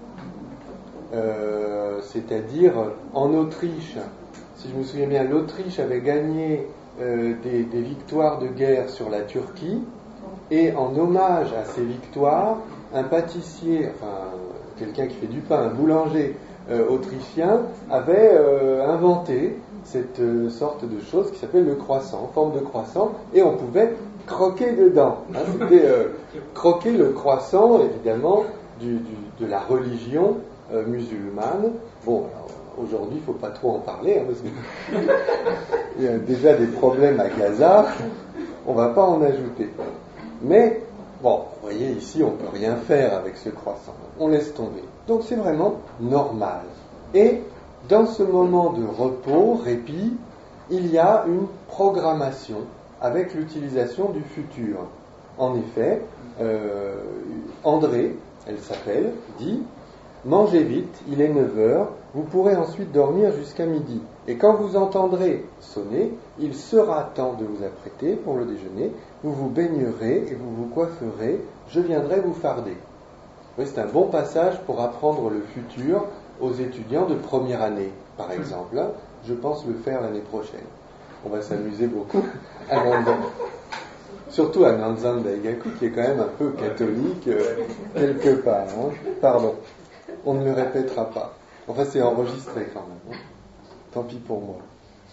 euh, c'est-à-dire en Autriche. Si je me souviens bien, l'Autriche avait gagné euh, des, des victoires de guerre sur la Turquie, et en hommage à ces victoires, un pâtissier, enfin quelqu'un qui fait du pain, un boulanger euh, autrichien, avait euh, inventé cette euh, sorte de chose qui s'appelle le croissant, en forme de croissant, et on pouvait croquer dedans. Hein, c'était euh, croquer le croissant, évidemment, du, du, de la religion euh, musulmane. Bon, alors, aujourd'hui, il ne faut pas trop en parler, hein, parce qu'il y a déjà des problèmes à Gaza, on ne va pas en ajouter. Mais, bon, vous voyez, ici, on ne peut rien faire avec ce croissant. On laisse tomber. Donc, c'est vraiment normal. Et, dans ce moment de repos, répit, il y a une programmation avec l'utilisation du futur. En effet, euh, André, elle s'appelle, dit « Mangez vite, il est neuf heures, vous pourrez ensuite dormir jusqu'à midi. Et quand vous entendrez sonner, il sera temps de vous apprêter pour le déjeuner, vous vous baignerez et vous vous coifferez, je viendrai vous farder. » Oui, c'est un bon passage pour apprendre le futur aux étudiants de première année, par exemple. Je pense le faire l'année prochaine. On va s'amuser beaucoup à Nanzan. Surtout à Nanzan Daigaku, qui est quand même un peu catholique, euh, quelque part. Hein. Pardon, on ne le répétera pas. Enfin, c'est enregistré quand même. Hein. Tant pis pour moi.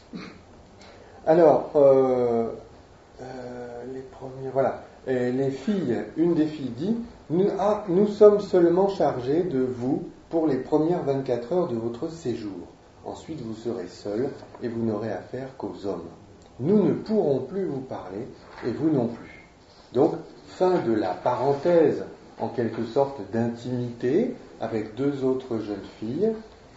Alors, euh, euh, les premiers, voilà. Et les filles, une des filles dit, nous, ah, nous sommes seulement chargés de vous pour les premières vingt-quatre heures de votre séjour. Ensuite, vous serez seuls et vous n'aurez affaire qu'aux hommes. Nous ne pourrons plus vous parler et vous non plus. Donc, fin de la parenthèse, en quelque sorte, d'intimité avec deux autres jeunes filles.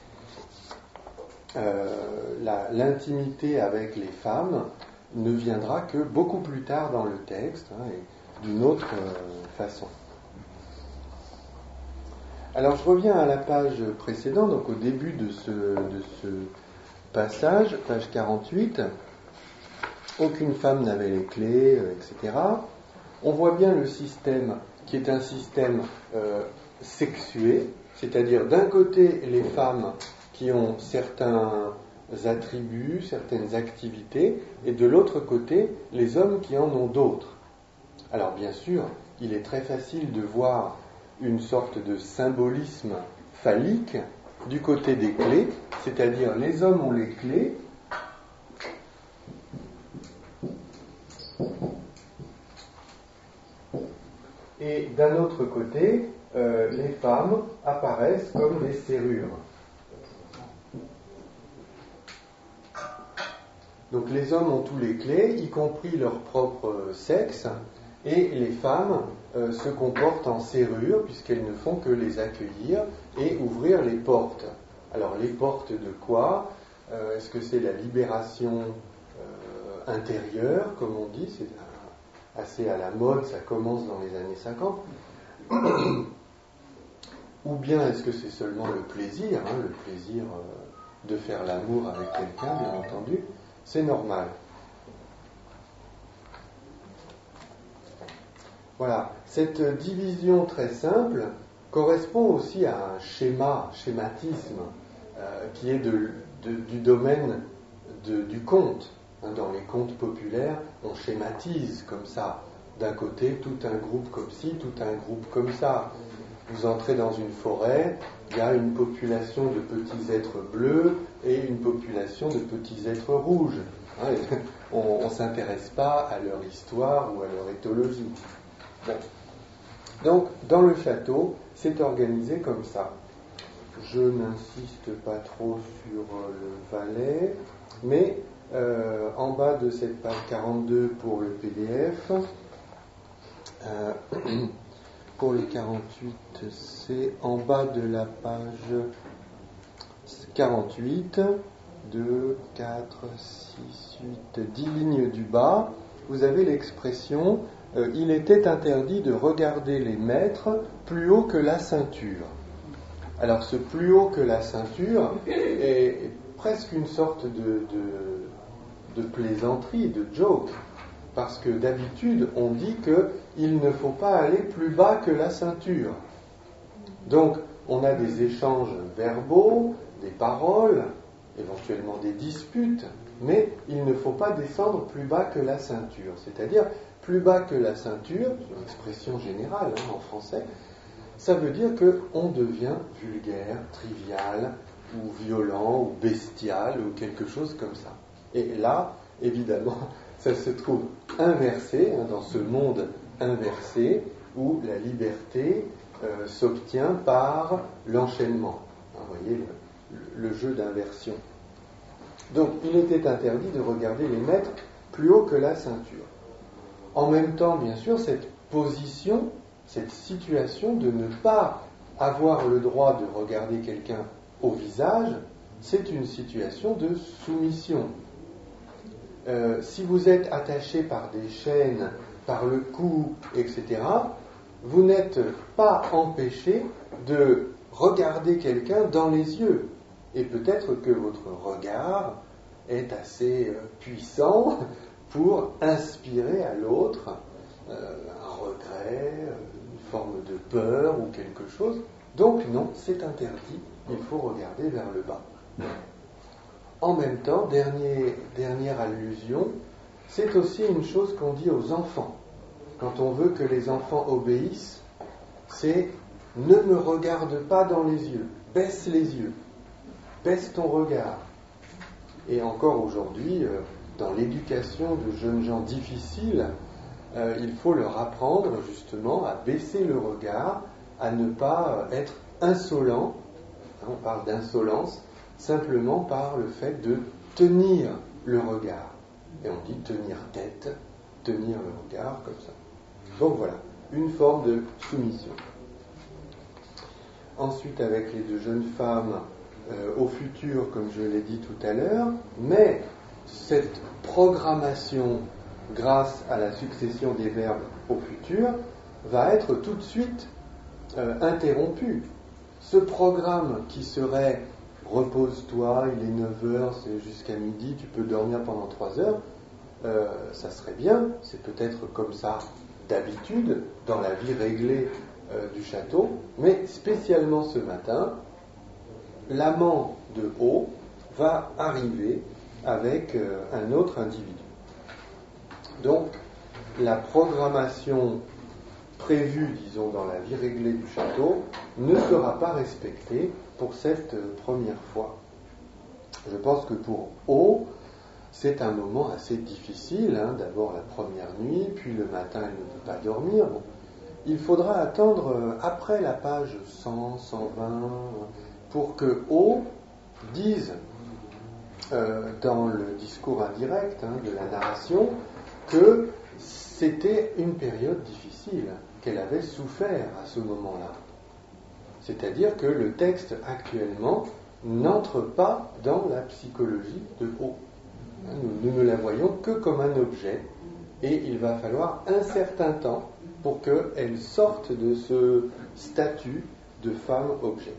Euh, la, l'intimité avec les femmes ne viendra que beaucoup plus tard dans le texte hein, et d'une autre euh, façon. Alors je reviens à la page précédente, donc au début de ce, de ce passage, page quarante-huit. Aucune femme n'avait les clés, euh, et cetera. On voit bien le système qui est un système euh, sexué, c'est-à-dire d'un côté les femmes qui ont certains attributs, certaines activités, et de l'autre côté les hommes qui en ont d'autres. Alors bien sûr, il est très facile de voir une sorte de symbolisme phallique du côté des clés, c'est-à-dire les hommes ont les clés, et d'un autre côté, euh, les femmes apparaissent comme des serrures. Donc les hommes ont tous les clés, y compris leur propre sexe, et les femmes euh, se comportent en serrure, puisqu'elles ne font que les accueillir et ouvrir les portes. Alors les portes de quoi ? euh, Est-ce que c'est la libération euh, intérieure, comme on dit ? C'est assez à la mode, ça commence dans les années cinquante. Ou bien est-ce que c'est seulement le plaisir, hein, le plaisir euh, de faire l'amour avec quelqu'un, bien entendu ? C'est normal. Voilà, cette division très simple correspond aussi à un schéma, schématisme, euh, qui est de, de, du domaine de, du conte. Hein, dans les contes populaires, on schématise comme ça d'un côté tout un groupe comme ci, tout un groupe comme ça. Vous entrez dans une forêt, il y a une population de petits êtres bleus et une population de petits êtres rouges. Hein, on ne s'intéresse pas à leur histoire ou à leur éthologie. Bon. Donc, dans le château, c'est organisé comme ça. Je n'insiste pas trop sur le valet, mais euh, en bas de cette page quarante-deux pour le P D F, euh, pour le quarante-huit, c'est en bas de la page quarante-huit, deux, quatre, six, huit, dix lignes du bas, vous avez l'expression euh, « Il était interdit de regarder les maîtres plus haut que la ceinture ». Alors ce plus haut que la ceinture est, est presque une sorte de, de, de plaisanterie, de joke, parce que d'habitude on dit qu'il ne faut pas aller plus bas que la ceinture. Donc on a des échanges verbaux, des paroles, éventuellement des disputes, mais il ne faut pas descendre plus bas que la ceinture. C'est-à-dire, plus bas que la ceinture, c'est une expression générale hein, en français, ça veut dire qu'on devient vulgaire, trivial, ou violent, ou bestial, ou quelque chose comme ça. Et là, évidemment, ça se trouve inversé, hein, dans ce monde inversé, où la liberté euh, s'obtient par l'enchaînement. Hein, vous voyez le, le jeu d'inversion. Donc, il était interdit de regarder les maîtres plus haut que la ceinture. En même temps, bien sûr, cette position, cette situation de ne pas avoir le droit de regarder quelqu'un au visage, c'est une situation de soumission. Euh, si vous êtes attaché par des chaînes, par le cou, et cetera, vous n'êtes pas empêché de regarder quelqu'un dans les yeux. Et peut-être que votre regard est assez euh, puissant pour inspirer à l'autre euh, un regret, une forme de peur ou quelque chose. Donc non, c'est interdit, il faut regarder vers le bas. En même temps, dernier, dernière allusion, c'est aussi une chose qu'on dit aux enfants. Quand on veut que les enfants obéissent, c'est « ne me regarde pas dans les yeux, baisse les yeux, baisse ton regard ». Et encore aujourd'hui, euh, dans l'éducation de jeunes gens difficiles, euh, il faut leur apprendre justement à baisser le regard, à ne pas euh, être insolent, hein, on parle d'insolence, simplement par le fait de tenir le regard. Et on dit tenir tête, tenir le regard comme ça. Donc voilà, une forme de soumission. Ensuite, avec les deux jeunes femmes, euh, au futur, comme je l'ai dit tout à l'heure, mais cette programmation, grâce à la succession des verbes au futur, va être tout de suite euh, interrompue. Ce programme qui serait repose-toi, il est neuf heures, c'est jusqu'à midi, tu peux dormir pendant trois heures, euh, ça serait bien, c'est peut-être comme ça d'habitude, dans la vie réglée euh, du château, mais spécialement ce matin, l'amant de haut va arriver avec euh, un autre individu. Donc, la programmation prévue, disons, dans la vie réglée du château, ne sera pas respectée pour cette euh, première fois. Je pense que pour O, c'est un moment assez difficile, hein, d'abord la première nuit, puis le matin elle ne peut pas dormir. Bon. Il faudra attendre euh, après la page cent, cent vingt, pour que O dise euh, dans le discours indirect hein, de la narration que c'était une période difficile, qu'elle avait souffert à ce moment-là. C'est-à-dire que le texte actuellement n'entre pas dans la psychologie de O. Nous, nous ne la voyons que comme un objet, et il va falloir un certain temps pour qu'elle sorte de ce statut de femme-objet.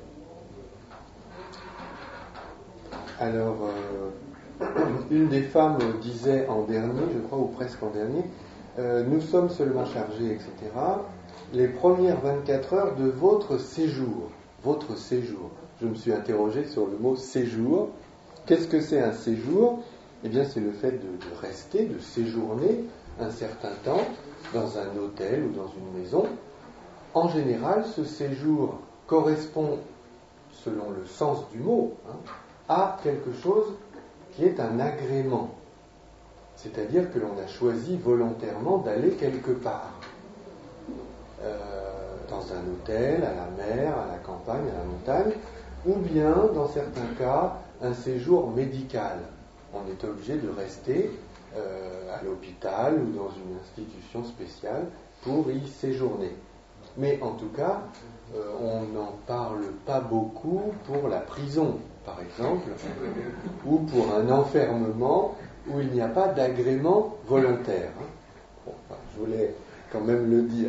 Alors, euh, une des femmes disait en dernier, je crois, ou presque en dernier, euh, nous sommes seulement chargés, et cetera, les premières vingt-quatre heures de votre séjour. Votre séjour. Je me suis interrogé sur le mot séjour. Qu'est-ce que c'est un séjour ? Eh bien, c'est le fait de, de rester, de séjourner un certain temps dans un hôtel ou dans une maison. En général, ce séjour correspond, selon le sens du mot, hein, à quelque chose qui est un agrément. C'est-à-dire que l'on a choisi volontairement d'aller quelque part. Euh, dans un hôtel, à la mer, à la campagne, à la montagne, ou bien, dans certains cas, un séjour médical. On est obligé de rester euh, à l'hôpital ou dans une institution spéciale pour y séjourner. Mais en tout cas, euh, on n'en parle pas beaucoup pour la prison, par exemple, ou pour un enfermement où il n'y a pas d'agrément volontaire. Bon, enfin, je voulais quand même le dire.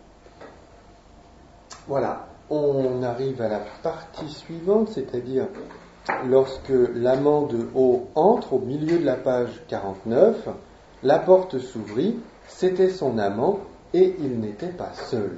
Voilà, on arrive à la partie suivante, c'est-à-dire lorsque l'amant de haut entre au milieu de la page quarante-neuf, la porte s'ouvrit, c'était son amant et il n'était pas seul.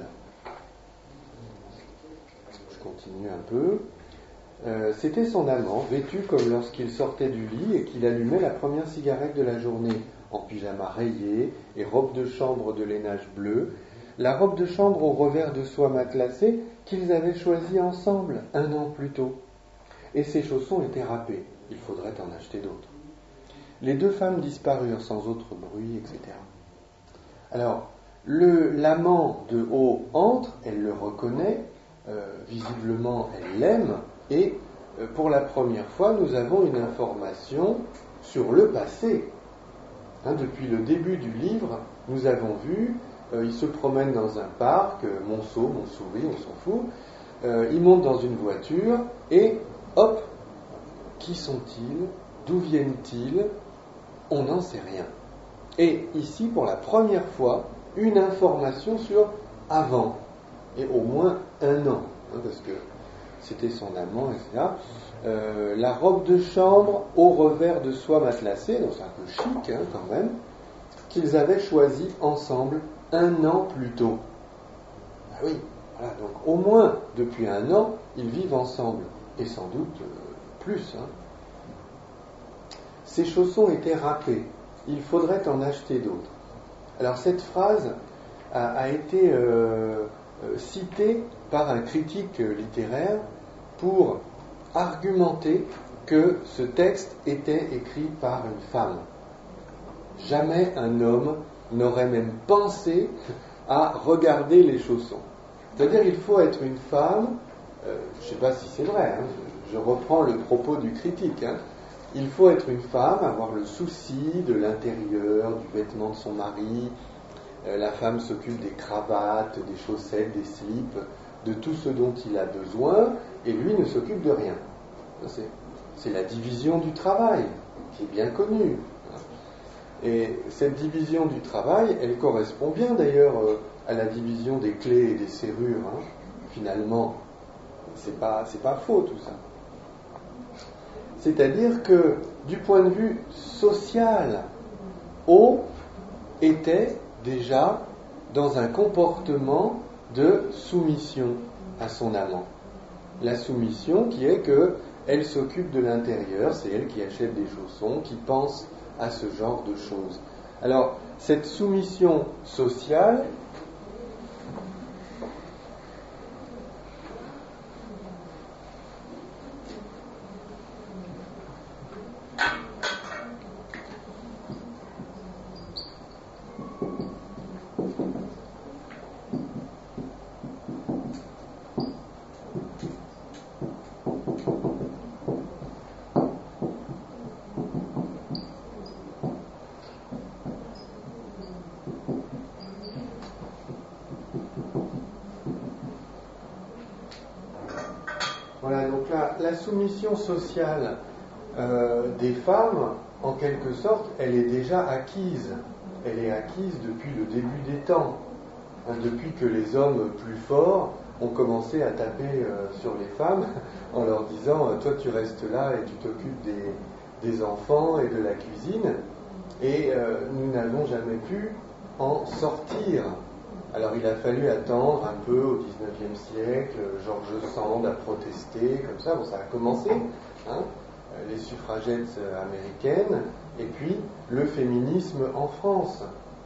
Je continue un peu. Euh, c'était son amant, vêtu comme lorsqu'il sortait du lit et qu'il allumait la première cigarette de la journée, en pyjama rayé et robe de chambre de lainage bleu, la robe de chambre au revers de soie matelassée qu'ils avaient choisie ensemble un an plus tôt. Et ses chaussons étaient râpés, il faudrait en acheter d'autres. Les deux femmes disparurent sans autre bruit, et cetera. Alors, le, l'amant de haut entre, elle le reconnaît, euh, visiblement elle l'aime, et euh, pour la première fois, nous avons une information sur le passé. Hein, depuis le début du livre, nous avons vu, euh, il se promène dans un parc, euh, Monceau, Montsouris, on s'en fout, euh, il monte dans une voiture, et hop, qui sont-ils? D'où viennent-ils? On n'en sait rien. Et ici, pour la première fois, une information sur avant, et au moins un an, hein, parce que c'était son amant, et cetera. Euh, la robe de chambre au revers de soie matelassée, donc c'est un peu chic hein, quand même, qu'ils avaient choisi ensemble un an plus tôt. Ah oui, voilà, donc au moins depuis un an, ils vivent ensemble, et sans doute euh, plus. Hein. Ses chaussons étaient râpés, il faudrait en acheter d'autres. Alors cette phrase a, a été euh, euh, citée par un critique littéraire pour argumenter que ce texte était écrit par une femme. Jamais un homme n'aurait même pensé à regarder les chaussons. C'est-à-dire qu'il faut être une femme, euh, je ne sais pas si c'est vrai, hein, je, je reprends le propos du critique, hein, il faut être une femme, avoir le souci de l'intérieur, du vêtement de son mari, euh, la femme s'occupe des cravates, des chaussettes, des slips, de tout ce dont il a besoin, et lui ne s'occupe de rien. C'est, c'est la division du travail, qui est bien connue. Et cette division du travail, elle correspond bien d'ailleurs à la division des clés et des serrures. Hein. Finalement, c'est pas, c'est pas faux tout ça. C'est-à-dire que, du point de vue social, O était déjà dans un comportement de soumission à son amant. La soumission qui est que elle s'occupe de l'intérieur, c'est elle qui achète des chaussons, qui pense à ce genre de choses. Alors, cette soumission sociale, la soumission sociale euh, des femmes, en quelque sorte, elle est déjà acquise. Elle est acquise depuis le début des temps. Hein, depuis que les hommes plus forts ont commencé à taper euh, sur les femmes en leur disant « toi tu restes là et tu t'occupes des, des enfants et de la cuisine » et euh, nous n'avons jamais pu en sortir. Alors il a fallu attendre un peu au dix-neuvième siècle, George Sand a protesté, comme ça, bon ça a commencé, hein, les suffragettes américaines, et puis le féminisme en France.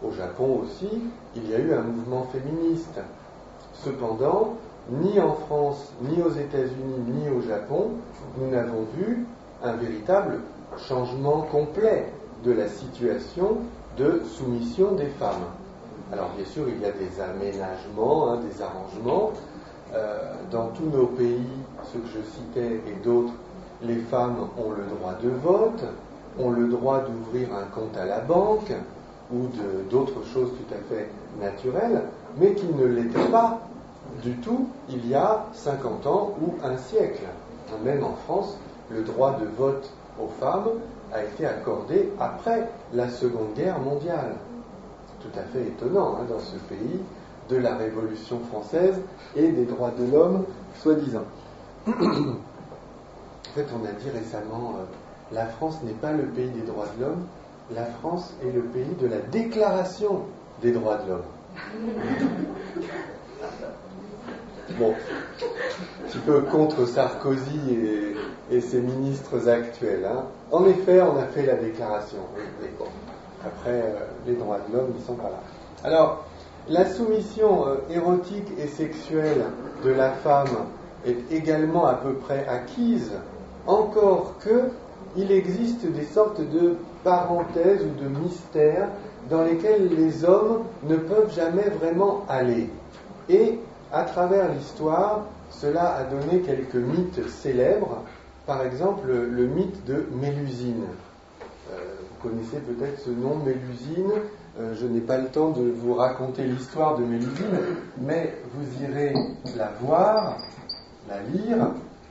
Au Japon aussi, il y a eu un mouvement féministe. Cependant, ni en France, ni aux États-Unis, ni au Japon, nous n'avons vu un véritable changement complet de la situation de soumission des femmes. Alors bien sûr, il y a des aménagements, hein, des arrangements. Euh, dans tous nos pays, ceux que je citais et d'autres, les femmes ont le droit de vote, ont le droit d'ouvrir un compte à la banque ou de, d'autres choses tout à fait naturelles, mais qui ne l'étaient pas du tout il y a cinquante ans ou un siècle. Même en France, le droit de vote aux femmes a été accordé après la Seconde Guerre mondiale. Tout à fait étonnant hein, dans ce pays de la Révolution française et des droits de l'homme, soi-disant. En fait, on a dit récemment, euh, la France n'est pas le pays des droits de l'homme, la France est le pays de la Déclaration des droits de l'homme. Bon, un petit peu contre Sarkozy et, et ses ministres actuels. Hein. En effet, on a fait la déclaration. Oui, mais bon, après, euh, les droits de l'homme, ils ne sont pas là. Alors, la soumission euh, érotique et sexuelle de la femme est également à peu près acquise, encore que il existe des sortes de parenthèses ou de mystères dans lesquels les hommes ne peuvent jamais vraiment aller. Et à travers l'histoire, cela a donné quelques mythes célèbres. Par exemple, le, le mythe de Mélusine. Euh, vous connaissez peut-être ce nom, Mélusine. Euh, je n'ai pas le temps de vous raconter l'histoire de Mélusine, mais vous irez la voir, la lire.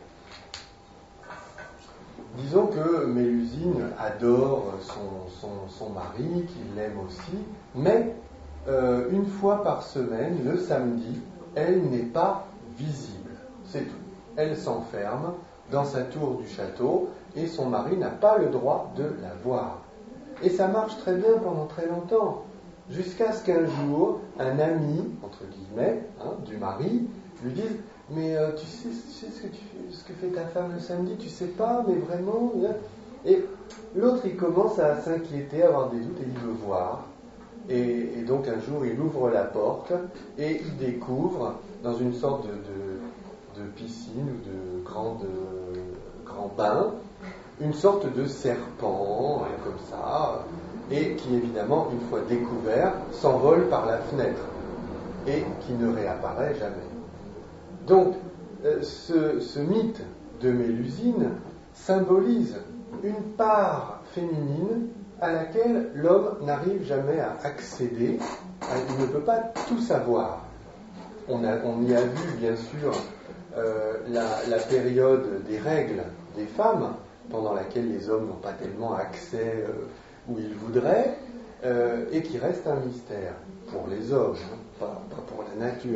Disons que Mélusine adore son, son, son mari, qu'il l'aime aussi, mais euh, une fois par semaine, le samedi, elle n'est pas visible, c'est tout. Elle s'enferme dans sa tour du château et son mari n'a pas le droit de la voir. Et ça marche très bien pendant très longtemps, jusqu'à ce qu'un jour, un ami, entre guillemets, hein, du mari, lui dise « Mais euh, tu, sais, tu sais ce que, tu, ce que fait ta femme le samedi, tu sais pas, mais vraiment... » Et l'autre, il commence à s'inquiéter, à avoir des doutes et il veut voir. Et, et donc un jour, il ouvre la porte et il découvre, dans une sorte de, de, de piscine ou de grand, de, grand bain, une sorte de serpent, comme ça, et qui évidemment, une fois découvert, s'envole par la fenêtre et qui ne réapparaît jamais. Donc, euh, ce, ce mythe de Mélusine symbolise une part féminine à laquelle l'homme n'arrive jamais à accéder, il ne peut pas tout savoir. On, a, on y a vu, bien sûr, euh, la, la période des règles des femmes, pendant laquelle les hommes n'ont pas tellement accès euh, où ils voudraient, euh, et qui reste un mystère pour les hommes, hein, pas, pas pour la nature.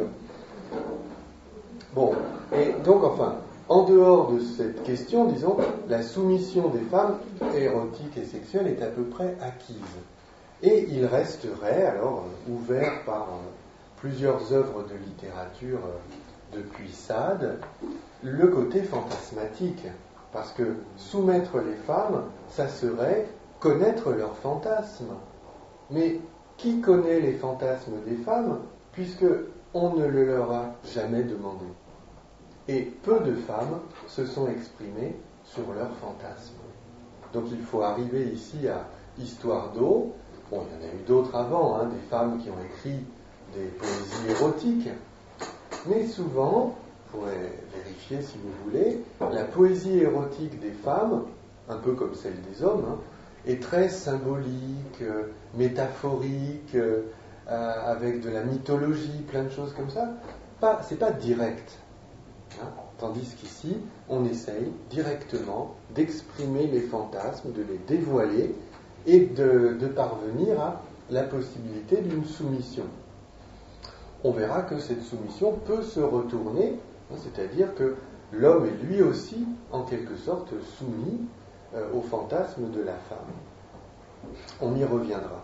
Bon, et donc enfin, en dehors de cette question, disons, la soumission des femmes érotique et sexuelle est à peu près acquise. Et il resterait, alors, ouvert par euh, plusieurs œuvres de littérature euh, depuis Sade, le côté fantasmatique. Parce que soumettre les femmes, ça serait connaître leurs fantasmes. Mais qui connaît les fantasmes des femmes, puisque on ne le leur a jamais demandé? Et peu de femmes se sont exprimées sur leurs fantasmes. Donc il faut arriver ici à Histoire d'eau. Bon, il y en a eu d'autres avant, hein, des femmes qui ont écrit des poésies érotiques. Mais souvent, vous pourrez vérifier si vous voulez, la poésie érotique des femmes, un peu comme celle des hommes, hein, est très symbolique, euh, métaphorique, euh, avec de la mythologie, plein de choses comme ça. Pas, c'est pas direct. Hein, tandis qu'ici, on essaye directement d'exprimer les fantasmes, de les dévoiler et de, de parvenir à la possibilité d'une soumission. On verra que cette soumission peut se retourner, hein, c'est-à-dire que l'homme est lui aussi, en quelque sorte, soumis euh, au fantasme de la femme. On y reviendra.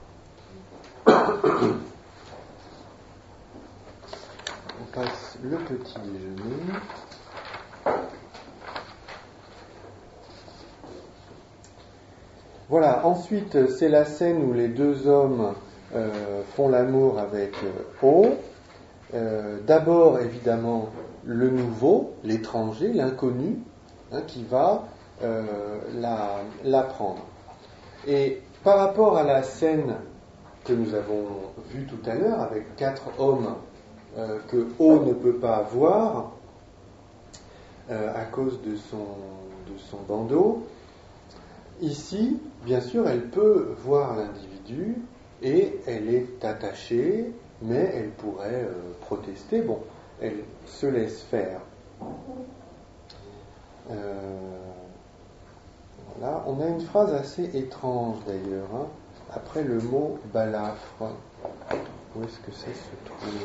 On passe le petit déjeuner. Voilà, ensuite, c'est la scène où les deux hommes euh, font l'amour avec euh, O. Euh, d'abord, évidemment, le nouveau, l'étranger, l'inconnu, hein, qui va euh, la, la prendre. Et par rapport à la scène que nous avons vue tout à l'heure, avec quatre hommes euh, que O ne peut pas voir euh, à cause de son, de son bandeau, ici, bien sûr, elle peut voir l'individu et elle est attachée, mais elle pourrait euh, protester. Bon, elle se laisse faire. Euh, voilà. On a une phrase assez étrange d'ailleurs, hein, après le mot balafre. Où est-ce que ça se trouve ?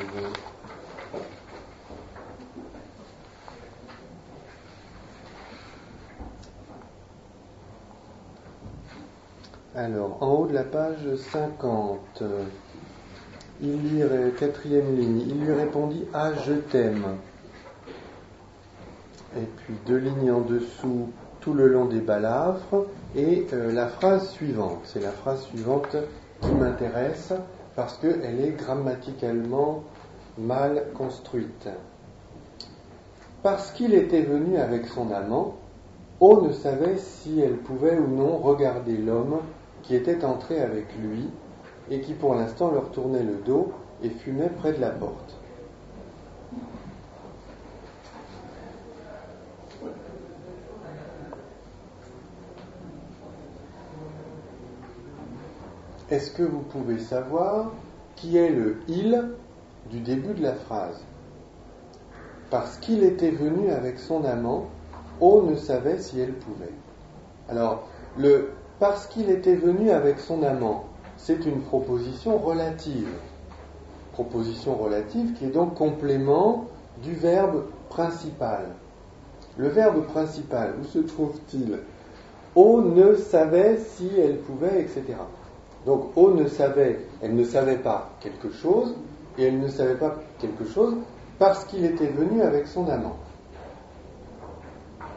Alors, en haut de la page cinquante, il lui, quatrième ligne, il lui répondit « Ah, je t'aime ». Et puis deux lignes en dessous, tout le long des balafres, et euh, la phrase suivante. C'est la phrase suivante qui m'intéresse, parce qu'elle est grammaticalement mal construite. Parce qu'il était venu avec son amant, O ne savait si elle pouvait ou non regarder l'homme qui était entré avec lui et qui pour l'instant leur tournait le dos et fumait près de la porte. Est-ce que vous pouvez savoir qui est le « il » du début de la phrase ? Parce qu'il était venu avec son amant, O ne savait si elle pouvait. Alors, le « parce qu'il était venu avec son amant », c'est une proposition relative. Proposition relative qui est donc complément du verbe principal. Le verbe principal, où se trouve-t-il ? O ne savait si elle pouvait, et cetera. Donc, O ne savait, elle ne savait pas quelque chose, et elle ne savait pas quelque chose parce qu'il était venu avec son amant. D'accord ?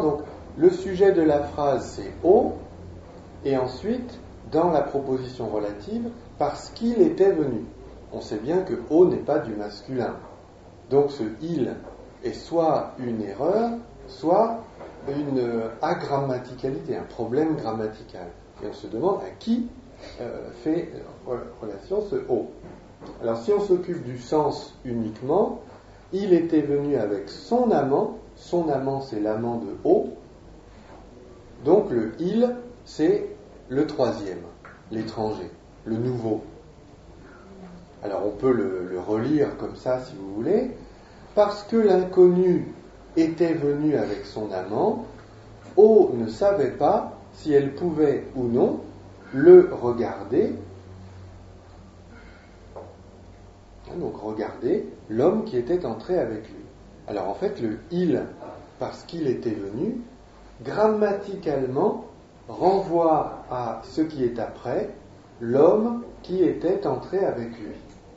Donc, le sujet de la phrase, c'est O, et ensuite, dans la proposition relative, parce qu'il était venu. On sait bien que O n'est pas du masculin. Donc, ce « il » est soit une erreur, soit une agrammaticalité, un problème grammatical. Et on se demande à qui euh, fait relation ce O. Alors, si on s'occupe du sens uniquement, il était venu avec son amant. Son amant, c'est l'amant de O. Donc, le « il », c'est le troisième, l'étranger, le nouveau. Alors, on peut le, le relire comme ça, si vous voulez. Parce que l'inconnu était venu avec son amant, O ne savait pas si elle pouvait ou non le regarder. Donc, regarder l'homme qui était entré avec lui. Alors, en fait, le « il », parce qu'il était venu, grammaticalement, renvoie à ce qui est après, l'homme qui était entré avec lui.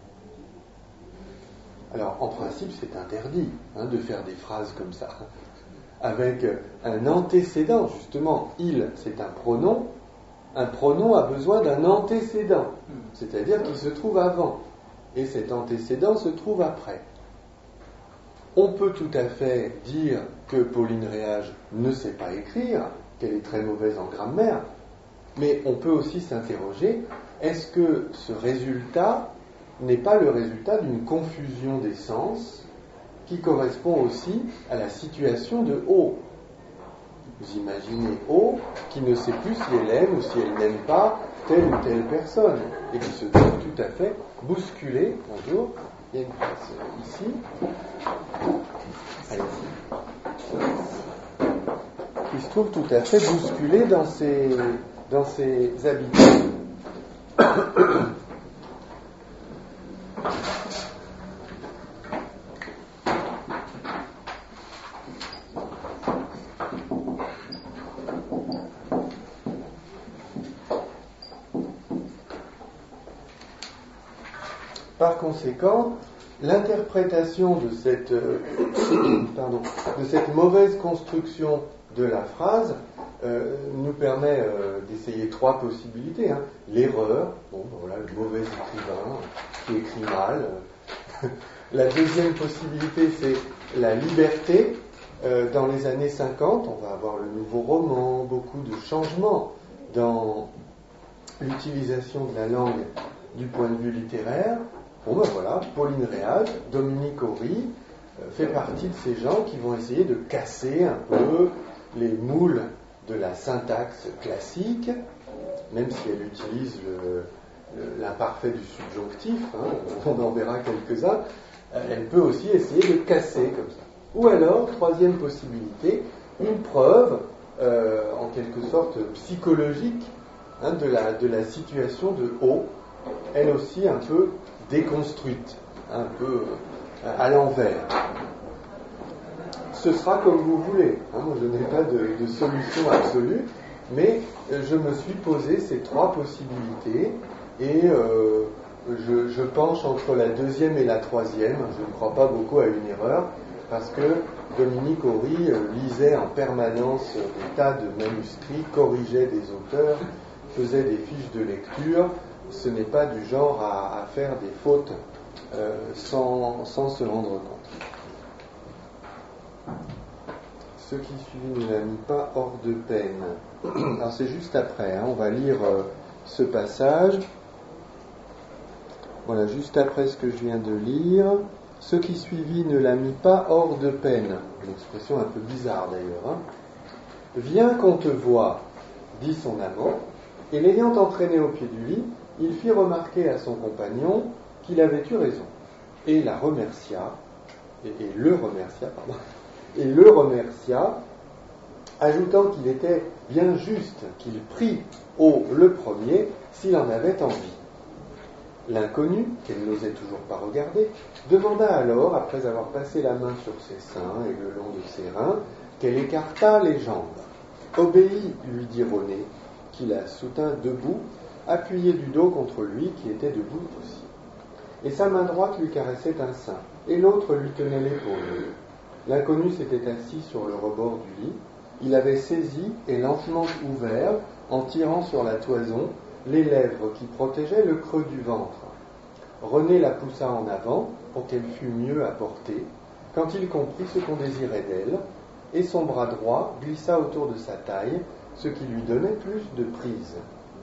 Alors, en principe, c'est interdit hein, de faire des phrases comme ça, avec un antécédent. Justement, il, c'est un pronom. Un pronom a besoin d'un antécédent, c'est-à-dire qu'il se trouve avant, et cet antécédent se trouve après. On peut tout à fait dire que Pauline Réage ne sait pas écrire, qu'elle est très mauvaise en grammaire, mais on peut aussi s'interroger, est-ce que ce résultat n'est pas le résultat d'une confusion des sens qui correspond aussi à la situation de O ? Vous imaginez O qui ne sait plus si elle aime ou si elle n'aime pas telle ou telle personne et qui se trouve tout à fait bousculée. Bonjour, il y a une place ici. Allez-y. Il se trouve tout à fait bousculé dans ses, dans ses habitudes. Par conséquent, l'interprétation de cette, euh, pardon, de cette mauvaise construction de la phrase euh, nous permet euh, d'essayer trois possibilités. Hein. L'erreur, bon, voilà, le mauvais écrivain qui écrit mal. La deuxième possibilité, c'est la liberté. Euh, dans les années cinquante, on va avoir le nouveau roman, beaucoup de changements dans l'utilisation de la langue du point de vue littéraire. Bon ben voilà, Pauline Réal, Dominique Horry, euh, fait partie de ces gens qui vont essayer de casser un peu les moules de la syntaxe classique, même si elle utilise le, le, l'imparfait du subjonctif, hein, on en verra quelques-uns, elle peut aussi essayer de casser comme ça. Ou alors, troisième possibilité, une preuve, euh, en quelque sorte psychologique, hein, de, la, de la situation de haut, elle aussi un peu déconstruite, un peu euh, à l'envers. Ce sera comme vous voulez, hein, moi je n'ai pas de, de solution absolue, mais euh, je me suis posé ces trois possibilités, et euh, je, je penche entre la deuxième et la troisième, je ne crois pas beaucoup à une erreur, parce que Dominique Horry lisait en permanence des tas de manuscrits, corrigeait des auteurs, faisait des fiches de lecture. Ce n'est pas du genre à, à faire des fautes euh, sans, sans se rendre compte. Ce qui suit ne l'a mis pas hors de peine. Alors c'est juste après, hein, on va lire euh, ce passage. Voilà, juste après ce que je viens de lire. Ce qui suivit ne l'a mis pas hors de peine. Une expression un peu bizarre d'ailleurs. Hein. Viens qu'on te voie, dit son amant, et l'ayant entraîné au pied du lit, il fit remarquer à son compagnon qu'il avait eu raison, et la remercia, et, et le remercia, pardon, et le remercia, ajoutant qu'il était bien juste qu'il prît au le premier s'il en avait envie. L'inconnu, qu'elle n'osait toujours pas regarder, demanda alors, après avoir passé la main sur ses seins et le long de ses reins, qu'elle écartât les jambes. Obéis, lui dit René, qui la soutint debout, appuyé du dos contre lui, qui était debout aussi. Et sa main droite lui caressait un sein, et l'autre lui tenait l'épaule. L'inconnu s'était assis sur le rebord du lit. Il avait saisi et lentement ouvert, en tirant sur la toison, les lèvres qui protégeaient le creux du ventre. René la poussa en avant pour qu'elle fût mieux à portée, quand il comprit ce qu'on désirait d'elle, et son bras droit glissa autour de sa taille, ce qui lui donnait plus de prise.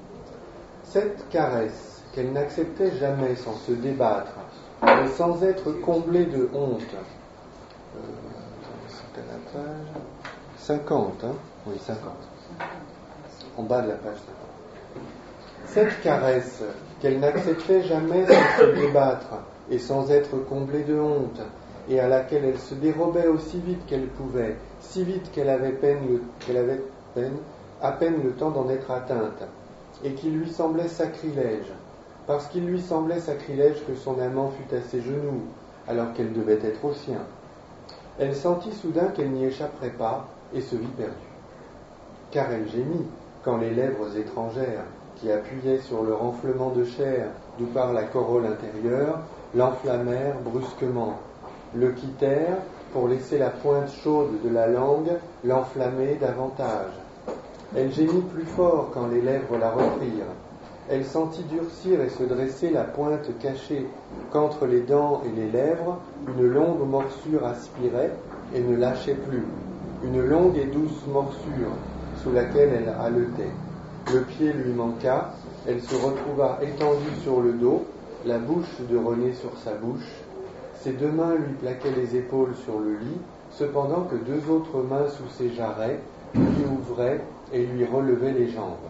Cette caresse, qu'elle n'acceptait jamais sans se débattre, et sans être comblée de honte, euh, c'est à la page cinquante, hein oui, cinquante, en bas de la page cinquante. Cette caresse, qu'elle n'acceptait jamais sans se débattre et sans être comblée de honte, et à laquelle elle se dérobait aussi vite qu'elle pouvait, si vite qu'elle avait, peine le, qu'elle avait peine, à peine le temps d'en être atteinte, et qu'il lui semblait sacrilège, parce qu'il lui semblait sacrilège que son amant fût à ses genoux, alors qu'elle devait être au sien. Elle sentit soudain qu'elle n'y échapperait pas, et se vit perdue. Car elle gémit, quand les lèvres étrangères, qui appuyaient sur le renflement de chair d'où part la corolle intérieure, l'enflammèrent brusquement, le quittèrent pour laisser la pointe chaude de la langue l'enflammer davantage. Elle gémit plus fort quand les lèvres la reprirent. Elle sentit durcir et se dresser la pointe cachée qu'entre les dents et les lèvres, une longue morsure aspirait et ne lâchait plus, une longue et douce morsure sous laquelle elle haletait. Le pied lui manqua, elle se retrouva étendue sur le dos, la bouche de René sur sa bouche. Ses deux mains lui plaquaient les épaules sur le lit, cependant que deux autres mains sous ses jarrets lui ouvraient et lui relevaient les jambes.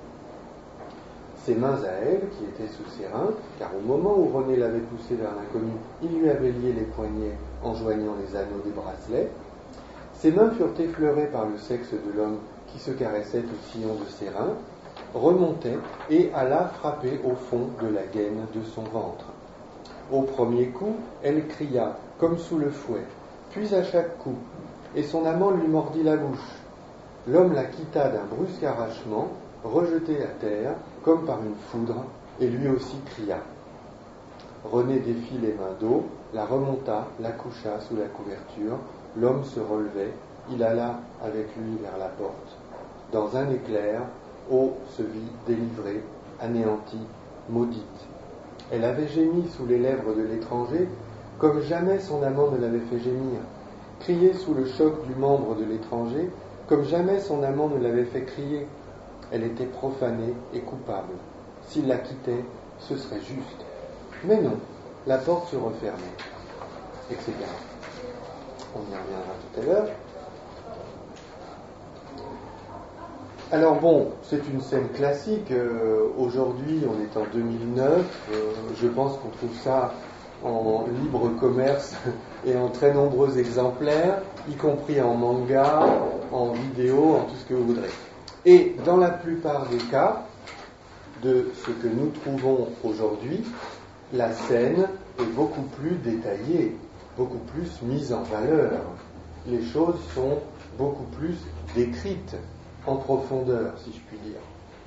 Ses mains à elle, qui étaient sous ses reins, car au moment où René l'avait poussée vers l'inconnu, il lui avait lié les poignets en joignant les anneaux des bracelets, ses mains furent effleurées par le sexe de l'homme qui se caressait au sillon de ses reins, remontait et alla frapper au fond de la gaine de son ventre. Au premier coup, elle cria, comme sous le fouet, puis à chaque coup, et son amant lui mordit la bouche. L'homme la quitta d'un brusque arrachement, rejeté à terre, comme par une foudre, et lui aussi cria. René défit les mains d'eau, la remonta, la coucha sous la couverture, l'homme se relevait, il alla avec lui vers la porte. dans un éclair, ô se vit délivrée, anéantie, maudite. Elle avait gémi sous les lèvres de l'étranger, comme jamais son amant ne l'avait fait gémir, crié sous le choc du membre de l'étranger, comme jamais son amant ne l'avait fait crier. Elle était profanée et coupable. S'il la quittait, ce serait juste. Mais non, la porte se refermait, et cetera. On y reviendra tout à l'heure. Alors bon, c'est une scène classique. Euh, aujourd'hui, on est en deux mille neuf. Euh, je pense qu'on trouve ça en libre commerce et en très nombreux exemplaires, y compris en manga, en vidéo, en tout ce que vous voudrez. Et dans la plupart des cas de ce que nous trouvons aujourd'hui, la scène est beaucoup plus détaillée, beaucoup plus mise en valeur. Les choses sont beaucoup plus décrites en profondeur, si je puis dire.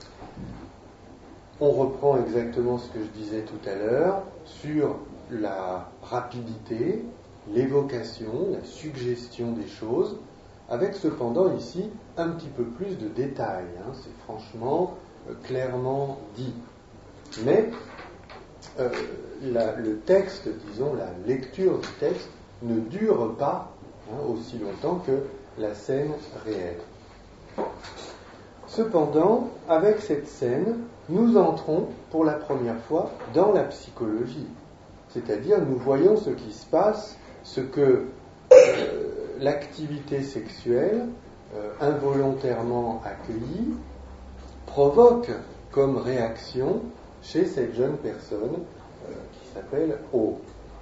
On reprend exactement ce que je disais tout à l'heure sur la rapidité, l'évocation, la suggestion des choses, avec cependant ici un petit peu plus de détails. Hein, c'est franchement, euh, clairement dit. Mais euh, la, le texte, disons, la lecture du texte ne dure pas hein, aussi longtemps que la scène réelle. Cependant, avec cette scène, nous entrons pour la première fois dans la psychologie. C'est-à-dire, nous voyons ce qui se passe, ce que euh, l'activité sexuelle, euh, involontairement accueillie, provoque comme réaction chez cette jeune personne euh, qui s'appelle O.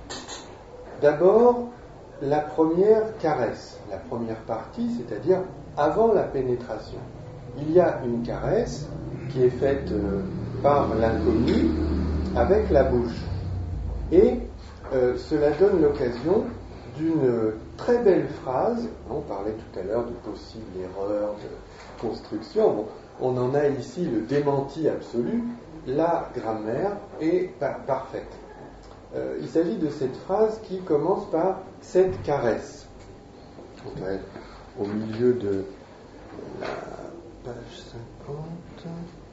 D'abord, la première caresse, la première partie, c'est-à-dire avant la pénétration. Il y a une caresse qui est faite euh, par l'inconnu avec la bouche. Et euh, cela donne l'occasion d'une très belle phrase. On parlait tout à l'heure de possible erreur de construction. Bon, on en a ici le démenti absolu. La grammaire est par- parfaite. Euh, il s'agit de cette phrase qui commence par « cette caresse ». On doit être au milieu de la page cinquante,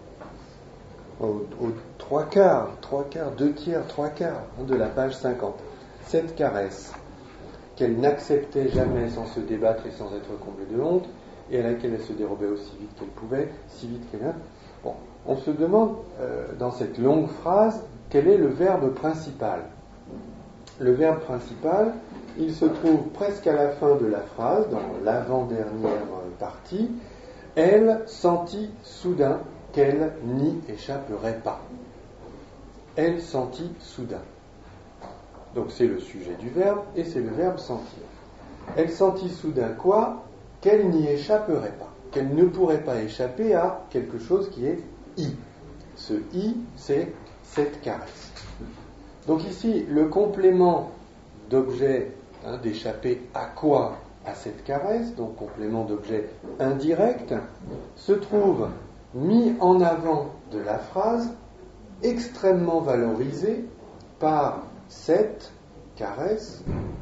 au, au trois quarts, trois quarts, deux tiers, trois quarts de la page cinquante. Cette caresse qu'elle n'acceptait jamais sans se débattre et sans être comblée de honte, et à laquelle elle se dérobait aussi vite qu'elle pouvait, si vite qu'elle... Bon, on se demande euh, dans cette longue phrase quel est le verbe principal. Le verbe principal, il se trouve presque à la fin de la phrase, dans l'avant-dernière partie. Elle sentit soudain qu'elle n'y échapperait pas. Elle sentit soudain. Donc c'est le sujet du verbe et c'est le verbe sentir. Elle sentit soudain quoi ? Qu'elle n'y échapperait pas. Qu'elle ne pourrait pas échapper à quelque chose qui est i. Ce i, c'est cette caresse. Donc ici, le complément d'objet, hein, d'échapper à quoi ? À cette caresse, donc complément d'objet indirect, se trouve mis en avant de la phrase, extrêmement valorisé par cette caresse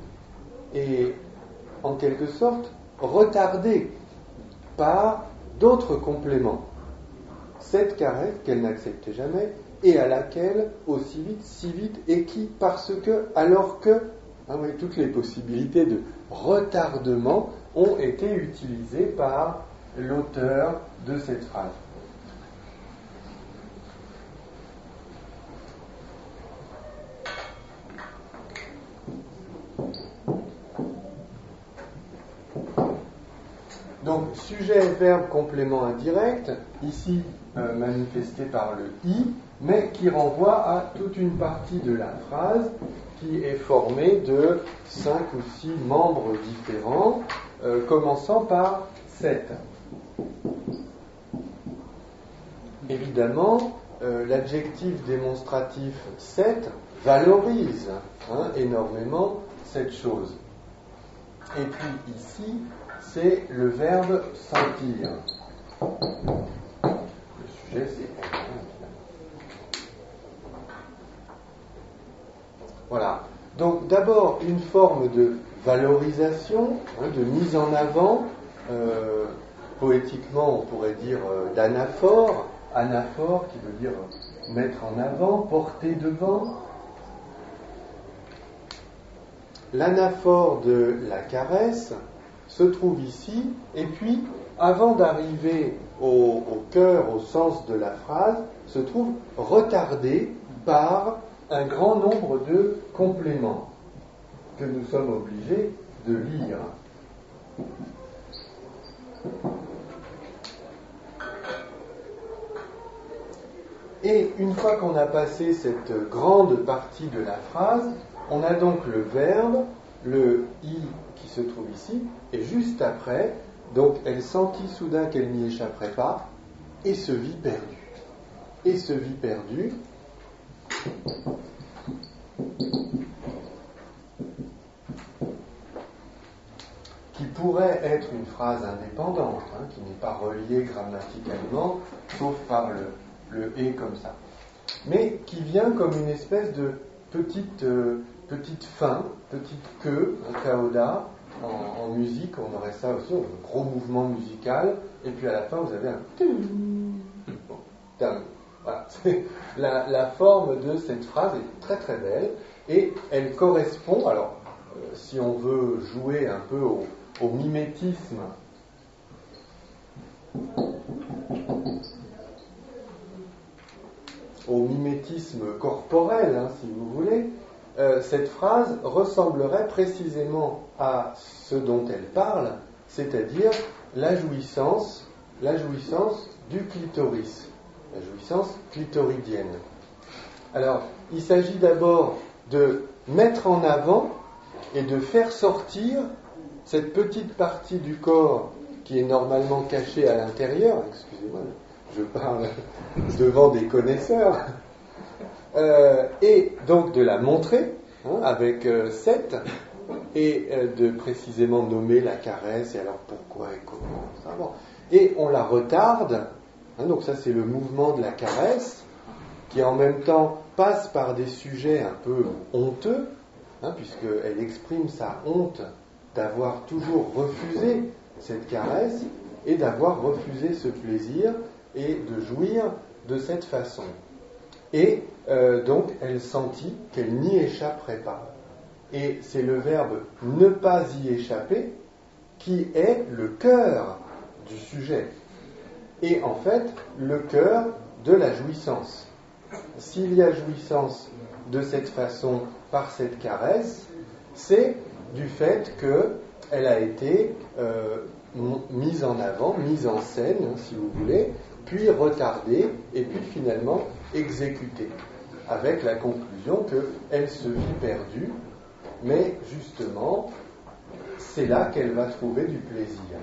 et en quelque sorte retardé par d'autres compléments. Cette caresse qu'elle n'acceptait jamais et à laquelle aussi vite, si vite et qui, parce que, alors que, hein, oui, toutes les possibilités de retardement ont été utilisées par l'auteur de cette phrase. Donc, sujet, verbe, complément indirect, ici euh, manifesté par le i, mais qui renvoie à toute une partie de la phrase qui est formée de cinq ou six membres différents, euh, commençant par cette. Évidemment, euh, l'adjectif démonstratif cette valorise hein, énormément cette chose. Et puis ici, c'est le verbe sentir. Le sujet, c'est elle. Voilà. Donc, d'abord, une forme de valorisation, hein, de mise en avant, euh, poétiquement, on pourrait dire euh, d'anaphore, anaphore qui veut dire mettre en avant, porter devant. L'anaphore de la caresse se trouve ici, et puis, avant d'arriver au, au cœur, au sens de la phrase, se trouve retardé par un grand nombre de compléments que nous sommes obligés de lire. Et une fois qu'on a passé cette grande partie de la phrase, on a donc le verbe, le « i » qui se trouve ici, et juste après, donc elle sentit soudain qu'elle n'y échapperait pas, et se vit perdue. Et se vit perdue. Qui pourrait être une phrase indépendante, hein, qui n'est pas reliée grammaticalement, sauf par le, le « et » comme ça, mais qui vient comme une espèce de petite, euh, petite fin, petite queue, un coda. En, en musique, on aurait ça aussi, un gros mouvement musical, et puis à la fin, vous avez un bon, terminé. Voilà. La, la forme de cette phrase est très très belle, et elle correspond, alors, euh, si on veut jouer un peu au, au mimétisme, au mimétisme corporel, hein, si vous voulez, euh, cette phrase ressemblerait précisément à ce dont elle parle, c'est-à-dire la jouissance, la jouissance du clitoris, la jouissance clitoridienne. Alors, il s'agit d'abord de mettre en avant et de faire sortir cette petite partie du corps qui est normalement cachée à l'intérieur, excusez-moi, je parle devant des connaisseurs, euh, et donc de la montrer hein, avec euh, cette, et euh, de précisément nommer la caresse, et alors pourquoi et comment, ça, bon. Et on la retarde, hein, donc ça c'est le mouvement de la caresse, qui en même temps passe par des sujets un peu honteux, hein, puisqu'elle exprime sa honte d'avoir toujours refusé cette caresse, et d'avoir refusé ce plaisir, et de jouir de cette façon. Et euh, donc, elle sentit qu'elle n'y échapperait pas. Et c'est le verbe « ne pas y échapper » qui est le cœur du sujet. Et en fait, le cœur de la jouissance. S'il y a jouissance de cette façon par cette caresse, c'est du fait qu'elle a été euh, mise en avant, mise en scène, hein, si vous voulez, puis retardée, et puis finalement exécutée, avec la conclusion qu'elle se vit perdue, mais justement, c'est là qu'elle va trouver du plaisir.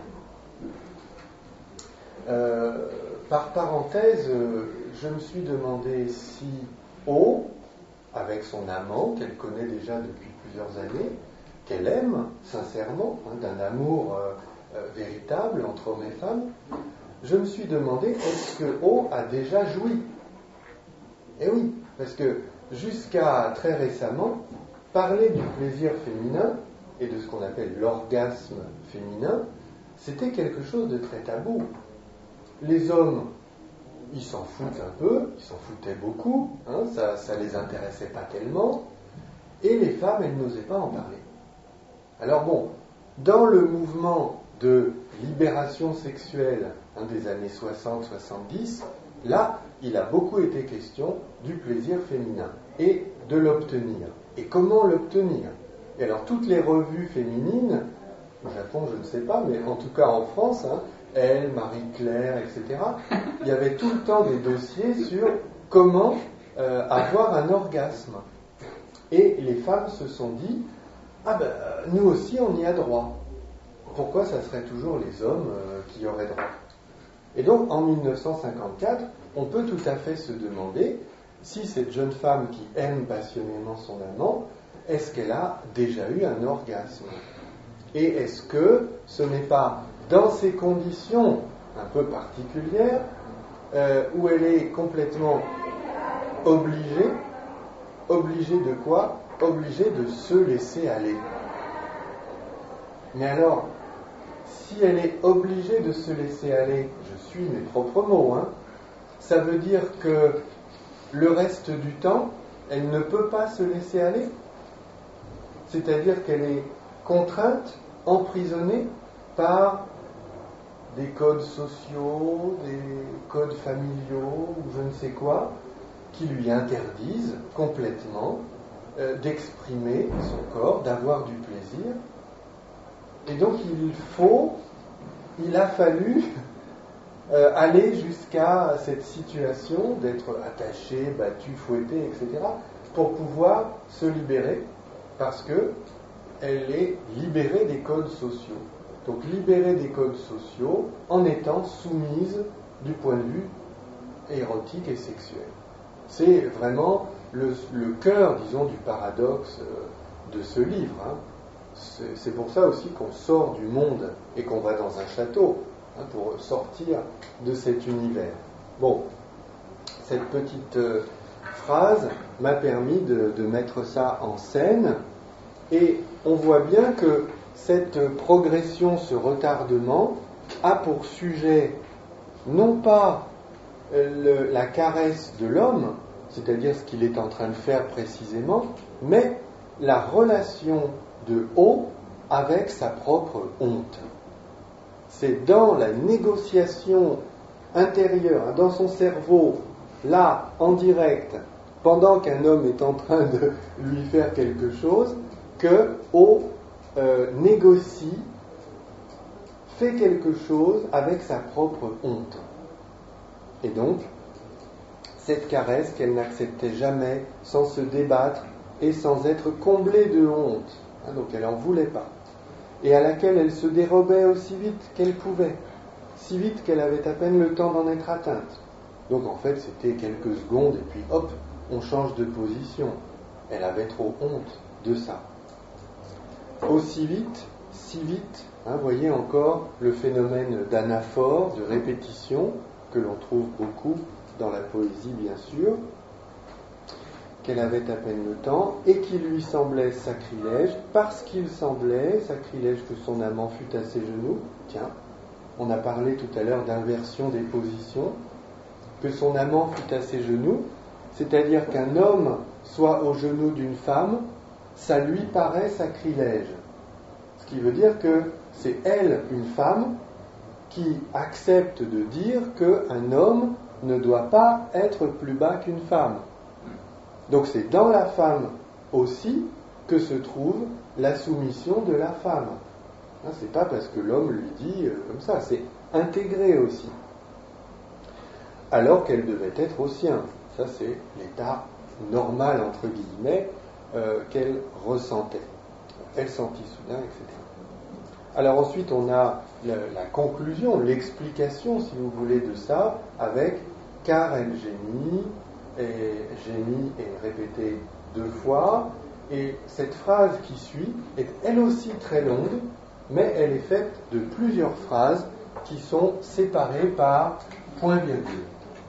Euh, par parenthèse, je me suis demandé si O, avec son amant, qu'elle connaît déjà depuis plusieurs années, qu'elle aime sincèrement, hein, d'un amour euh, euh, véritable entre hommes et femmes, je me suis demandé, est-ce que O a déjà joui ? Eh oui, parce que jusqu'à très récemment, parler du plaisir féminin et de ce qu'on appelle l'orgasme féminin, c'était quelque chose de très tabou. Les hommes, ils s'en foutent un peu, ils s'en foutaient beaucoup, hein, ça ne les intéressait pas tellement, et les femmes, elles n'osaient pas en parler. Alors bon, dans le mouvement de libération sexuelle hein, des années soixante soixante-dix, là, il a beaucoup été question du plaisir féminin et de l'obtenir. Et comment l'obtenir ? Et alors, toutes les revues féminines, au Japon, je ne sais pas, mais en tout cas en France, hein, Elle, Marie-Claire, et cetera, il y avait tout le temps des dossiers sur comment euh, avoir un orgasme. Et les femmes se sont dit, ah ben, nous aussi, on y a droit. Pourquoi ça serait toujours les hommes euh, qui y auraient droit ? Et donc, en dix-neuf cent cinquante-quatre, on peut tout à fait se demander si cette jeune femme qui aime passionnément son amant, est-ce qu'elle a déjà eu un orgasme ? Et est-ce que ce n'est pas dans ces conditions un peu particulières, euh, où elle est complètement obligée, obligée de quoi ? Obligée de se laisser aller. Mais alors, si elle est obligée de se laisser aller, je suis mes propres mots, hein, ça veut dire que le reste du temps, elle ne peut pas se laisser aller. C'est-à-dire qu'elle est contrainte, emprisonnée par des codes sociaux, des codes familiaux, ou je ne sais quoi, qui lui interdisent complètement euh, d'exprimer son corps, d'avoir du plaisir. Et donc il faut, il a fallu euh, aller jusqu'à cette situation d'être attaché, battu, fouetté, et cetera, pour pouvoir se libérer, parce que elle est libérée des codes sociaux. Donc libérée des codes sociaux en étant soumise du point de vue érotique et sexuel. C'est vraiment le, le cœur, disons, du paradoxe euh, de ce livre. Hein. C'est, c'est pour ça aussi qu'on sort du monde et qu'on va dans un château, hein, pour sortir de cet univers. Bon, cette petite euh, phrase m'a permis de, de mettre ça en scène, et on voit bien que cette progression, ce retardement, a pour sujet non pas le, la caresse de l'homme, c'est-à-dire ce qu'il est en train de faire précisément, mais la relation de O avec sa propre honte. C'est dans la négociation intérieure, dans son cerveau, là, en direct, pendant qu'un homme est en train de lui faire quelque chose, que O euh, négocie, fait quelque chose avec sa propre honte. Et donc, cette caresse qu'elle n'acceptait jamais sans se débattre et sans être comblée de honte, hein, donc elle n'en voulait pas, et à laquelle elle se dérobait aussi vite qu'elle pouvait, si vite qu'elle avait à peine le temps d'en être atteinte. Donc en fait, c'était quelques secondes et puis hop, on change de position. Elle avait trop honte de ça. Aussi vite, si vite, hein, voyez encore le phénomène d'anaphore, de répétition, que l'on trouve beaucoup dans la poésie bien sûr, qu'elle avait à peine le temps, et qui lui semblait sacrilège, parce qu'il semblait sacrilège que son amant fût à ses genoux. Tiens, on a parlé tout à l'heure d'inversion des positions, que son amant fût à ses genoux, c'est-à-dire qu'un homme soit aux genoux d'une femme, ça lui paraît sacrilège. Ce qui veut dire que c'est elle, une femme, qui accepte de dire qu'un homme ne doit pas être plus bas qu'une femme. Donc c'est dans la femme aussi que se trouve la soumission de la femme. Hein, c'est pas parce que l'homme lui dit euh, comme ça, c'est intégré aussi. Alors qu'elle devait être au sien. Ça c'est l'état normal, entre guillemets, euh, qu'elle ressentait. Elle sentit soudain, et cetera. Alors ensuite on a la, la conclusion, l'explication, si vous voulez, de ça, avec « car elle gémit », et gémit est répété deux fois, et cette phrase qui suit est elle aussi très longue, mais elle est faite de plusieurs phrases qui sont séparées par point-virgule.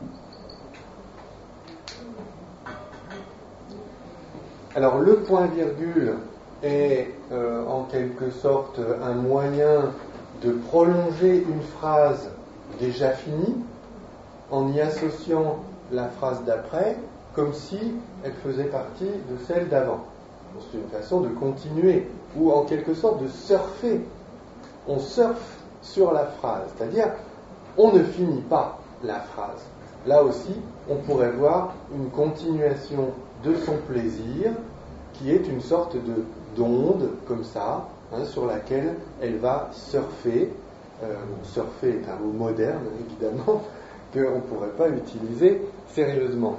Alors le point-virgule est euh, en quelque sorte un moyen de prolonger une phrase déjà finie en y associant la phrase d'après comme si elle faisait partie de celle d'avant. C'est une façon de continuer ou en quelque sorte de surfer. On surfe sur la phrase, c'est-à-dire on ne finit pas la phrase. Là aussi, on pourrait voir une continuation de son plaisir qui est une sorte de d'onde comme ça, hein, sur laquelle elle va surfer. Euh, surfer est un mot moderne, évidemment, qu'on ne pourrait pas utiliser sérieusement.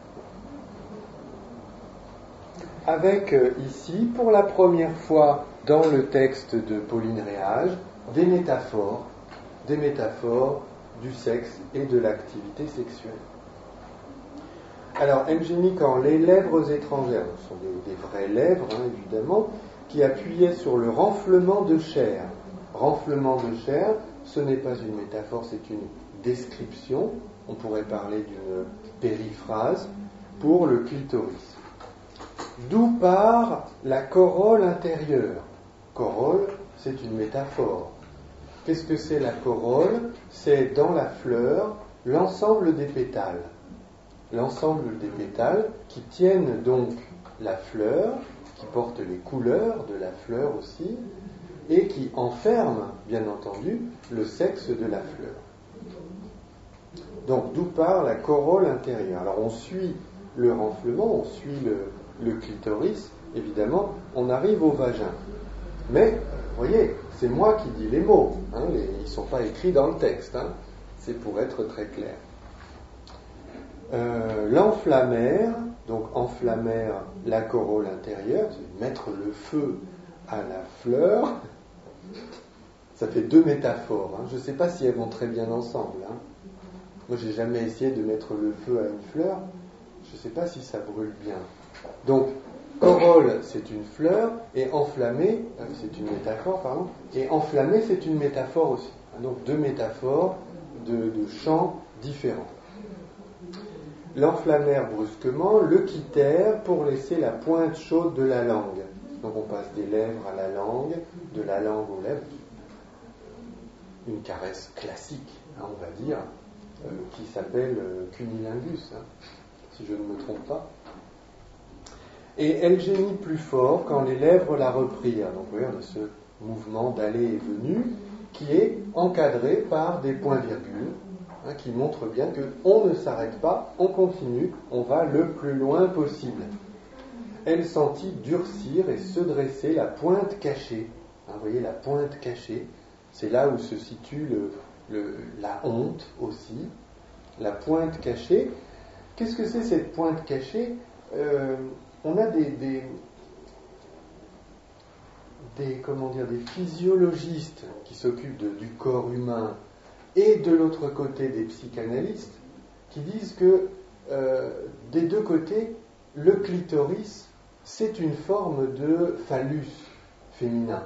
Avec euh, ici, pour la première fois dans le texte de Pauline Réage, des métaphores, des métaphores du sexe et de l'activité sexuelle. Alors, M. Génie, quand les lèvres étrangères, ce sont des, des vraies lèvres, hein, évidemment, qui appuyaient sur le renflement de chair. Renflement de chair, ce n'est pas une métaphore, c'est une description. On pourrait parler d'une périphrase pour le clitoris. D'où part la corolle intérieure. Corolle, c'est une métaphore. qu'est-ce que c'est la corolle? C'est dans la fleur l'ensemble des pétales. L'ensemble des pétales qui tiennent donc la fleur, qui portent les couleurs de la fleur aussi, et qui enferment, bien entendu, le sexe de la fleur. Donc, d'où part la corolle intérieure? Alors, on suit le renflement, on suit le, le clitoris, évidemment, on arrive au vagin. Mais, vous voyez, c'est moi qui dis les mots, hein, les, ils ne sont pas écrits dans le texte, hein, c'est pour être très clair. Euh, l'enflammère, donc enflammère la corolle intérieure, c'est mettre le feu à la fleur. Ça fait deux métaphores, hein. Je ne sais pas si elles vont très bien ensemble, hein. Moi, j'ai jamais essayé de mettre le feu à une fleur. Je ne sais pas si ça brûle bien. Donc, corolle, c'est une fleur, et enflammé, euh, c'est une métaphore, pardon, et enflammé, c'est une métaphore aussi. Donc, deux métaphores de, de champs différents. L'enflammèrent brusquement, le quittèrent pour laisser la pointe chaude de la langue. Donc, on passe des lèvres à la langue, de la langue aux lèvres. Une caresse classique, hein, on va dire, euh, qui s'appelle euh, cunilingus, hein, si je ne me trompe pas. Et elle gémit plus fort quand les lèvres la reprirent. Donc vous voyez, on a ce mouvement d'aller et venue qui est encadré par des points-virgules, hein, qui montrent bien qu'on ne s'arrête pas, on continue, on va le plus loin possible. Elle sentit durcir et se dresser la pointe cachée. Hein, vous voyez, la pointe cachée, c'est là où se situe le, le, la honte aussi. La pointe cachée. Qu'est-ce que c'est cette pointe cachée? euh, On a des, des, des, comment dire, des physiologistes qui s'occupent de, du corps humain et de l'autre côté des psychanalystes qui disent que euh, des deux côtés, le clitoris, c'est une forme de phallus féminin.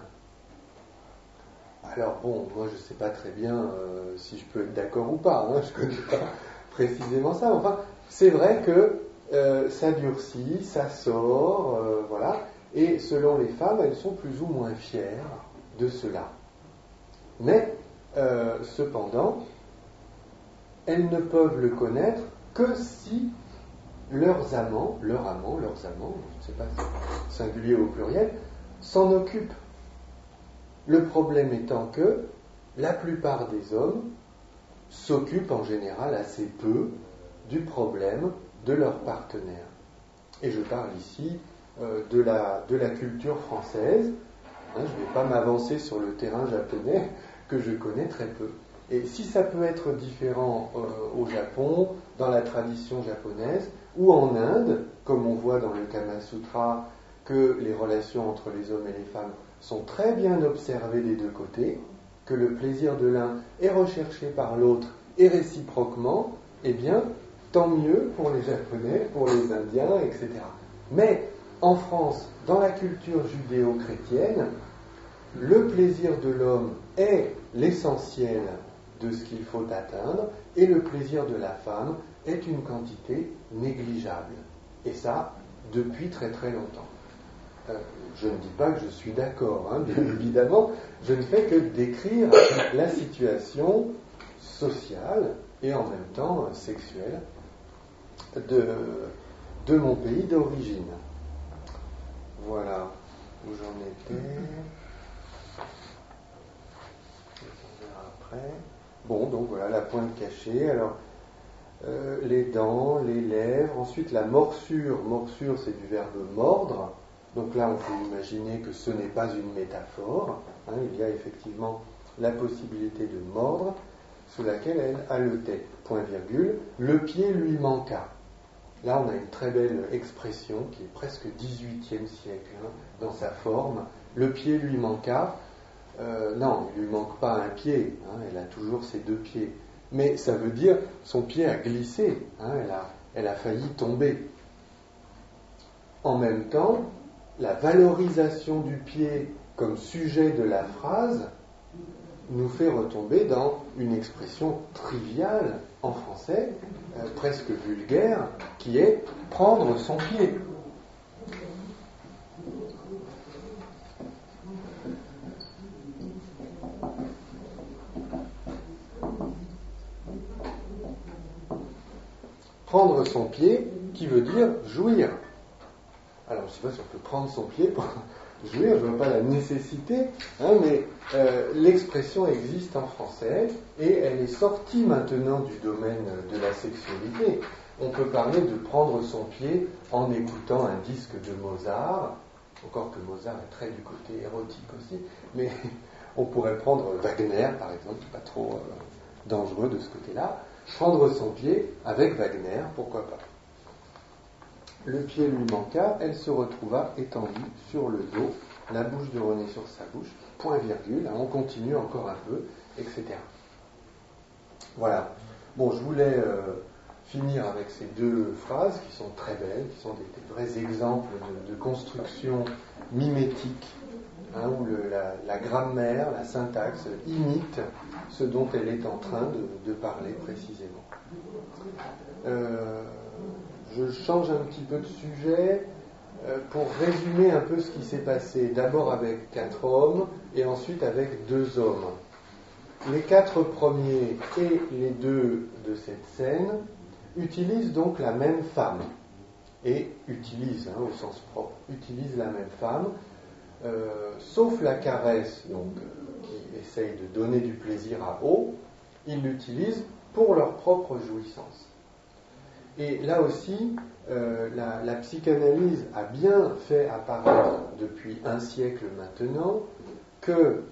Alors bon, moi je ne sais pas très bien euh, si je peux être d'accord ou pas, hein, je ne connais pas précisément ça. Enfin, c'est vrai que euh, ça durcit, ça sort, euh, voilà. Et selon les femmes, elles sont plus ou moins fières de cela. Mais, euh, cependant, elles ne peuvent le connaître que si leurs amants, leurs amants, leurs amants, je ne sais pas si singulier ou pluriel, s'en occupent. Le problème étant que la plupart des hommes s'occupent en général assez peu du problème de leur partenaire. Et je parle ici euh, de, la, de la culture française. Hein, je ne vais pas m'avancer sur le terrain japonais que je connais très peu. Et si ça peut être différent euh, au Japon, dans la tradition japonaise, ou en Inde, comme on voit dans le Kama Sutra, que les relations entre les hommes et les femmes sont très bien observées des deux côtés, que le plaisir de l'un est recherché par l'autre et réciproquement, eh bien, tant mieux pour les Japonais, pour les Indiens, et cetera. Mais en France, dans la culture judéo-chrétienne, le plaisir de l'homme est l'essentiel de ce qu'il faut atteindre, et le plaisir de la femme est une quantité négligeable. Et ça, depuis très très longtemps. Euh, je ne dis pas que je suis d'accord, hein, bien évidemment, je ne fais que décrire la situation sociale et en même temps sexuelle de, de mon pays d'origine. Voilà où j'en étais. On verra après. Bon, donc voilà la pointe cachée. Alors, euh, les dents, les lèvres, ensuite la morsure. Morsure, c'est du verbe mordre. Donc là, on peut imaginer que ce n'est pas une métaphore. Hein, il y a effectivement la possibilité de mordre, sous laquelle elle haletait. Point virgule. Le pied lui manqua. Là, on a une très belle expression qui est presque dix-huitième siècle hein, dans sa forme. Le pied lui manqua. Euh, non, il ne lui manque pas un pied. Hein, elle a toujours ses deux pieds. Mais ça veut dire son pied a glissé. Hein, elle a, elle a failli tomber. En même temps, la valorisation du pied comme sujet de la phrase nous fait retomber dans une expression triviale en français, euh, presque vulgaire, qui est prendre son pied. prendre son pied, qui veut dire jouir. Alors, je ne sais pas si on peut prendre son pied pour jouir, je ne vois pas la nécessité, hein, mais euh, l'expression existe en français et elle est sortie maintenant du domaine de la sexualité. On peut parler de prendre son pied en écoutant un disque de Mozart, encore que Mozart est très du côté érotique aussi, mais on pourrait prendre Wagner, par exemple, pas trop euh, dangereux de ce côté-là, prendre son pied avec Wagner, pourquoi pas. Le pied lui manqua, elle se retrouva étendue sur le dos, la bouche de René sur sa bouche, point virgule, hein, on continue encore un peu, et cetera. Voilà. Bon, je voulais euh, finir avec ces deux phrases qui sont très belles, qui sont des, des vrais exemples de, de construction mimétique, hein, où le, la, la grammaire, la syntaxe imite ce dont elle est en train de, de parler précisément. Euh, je change un petit peu de sujet euh, pour résumer un peu ce qui s'est passé, d'abord avec quatre hommes et ensuite avec deux hommes. Les quatre premiers et les deux de cette scène utilisent donc la même femme, et utilisent, hein, au sens propre, utilisent la même femme, euh, sauf la caresse, donc, euh, qui essaye de donner du plaisir à O, ils l'utilisent pour leur propre jouissance. Et là aussi, euh, la, la psychanalyse a bien fait apparaître depuis un siècle maintenant que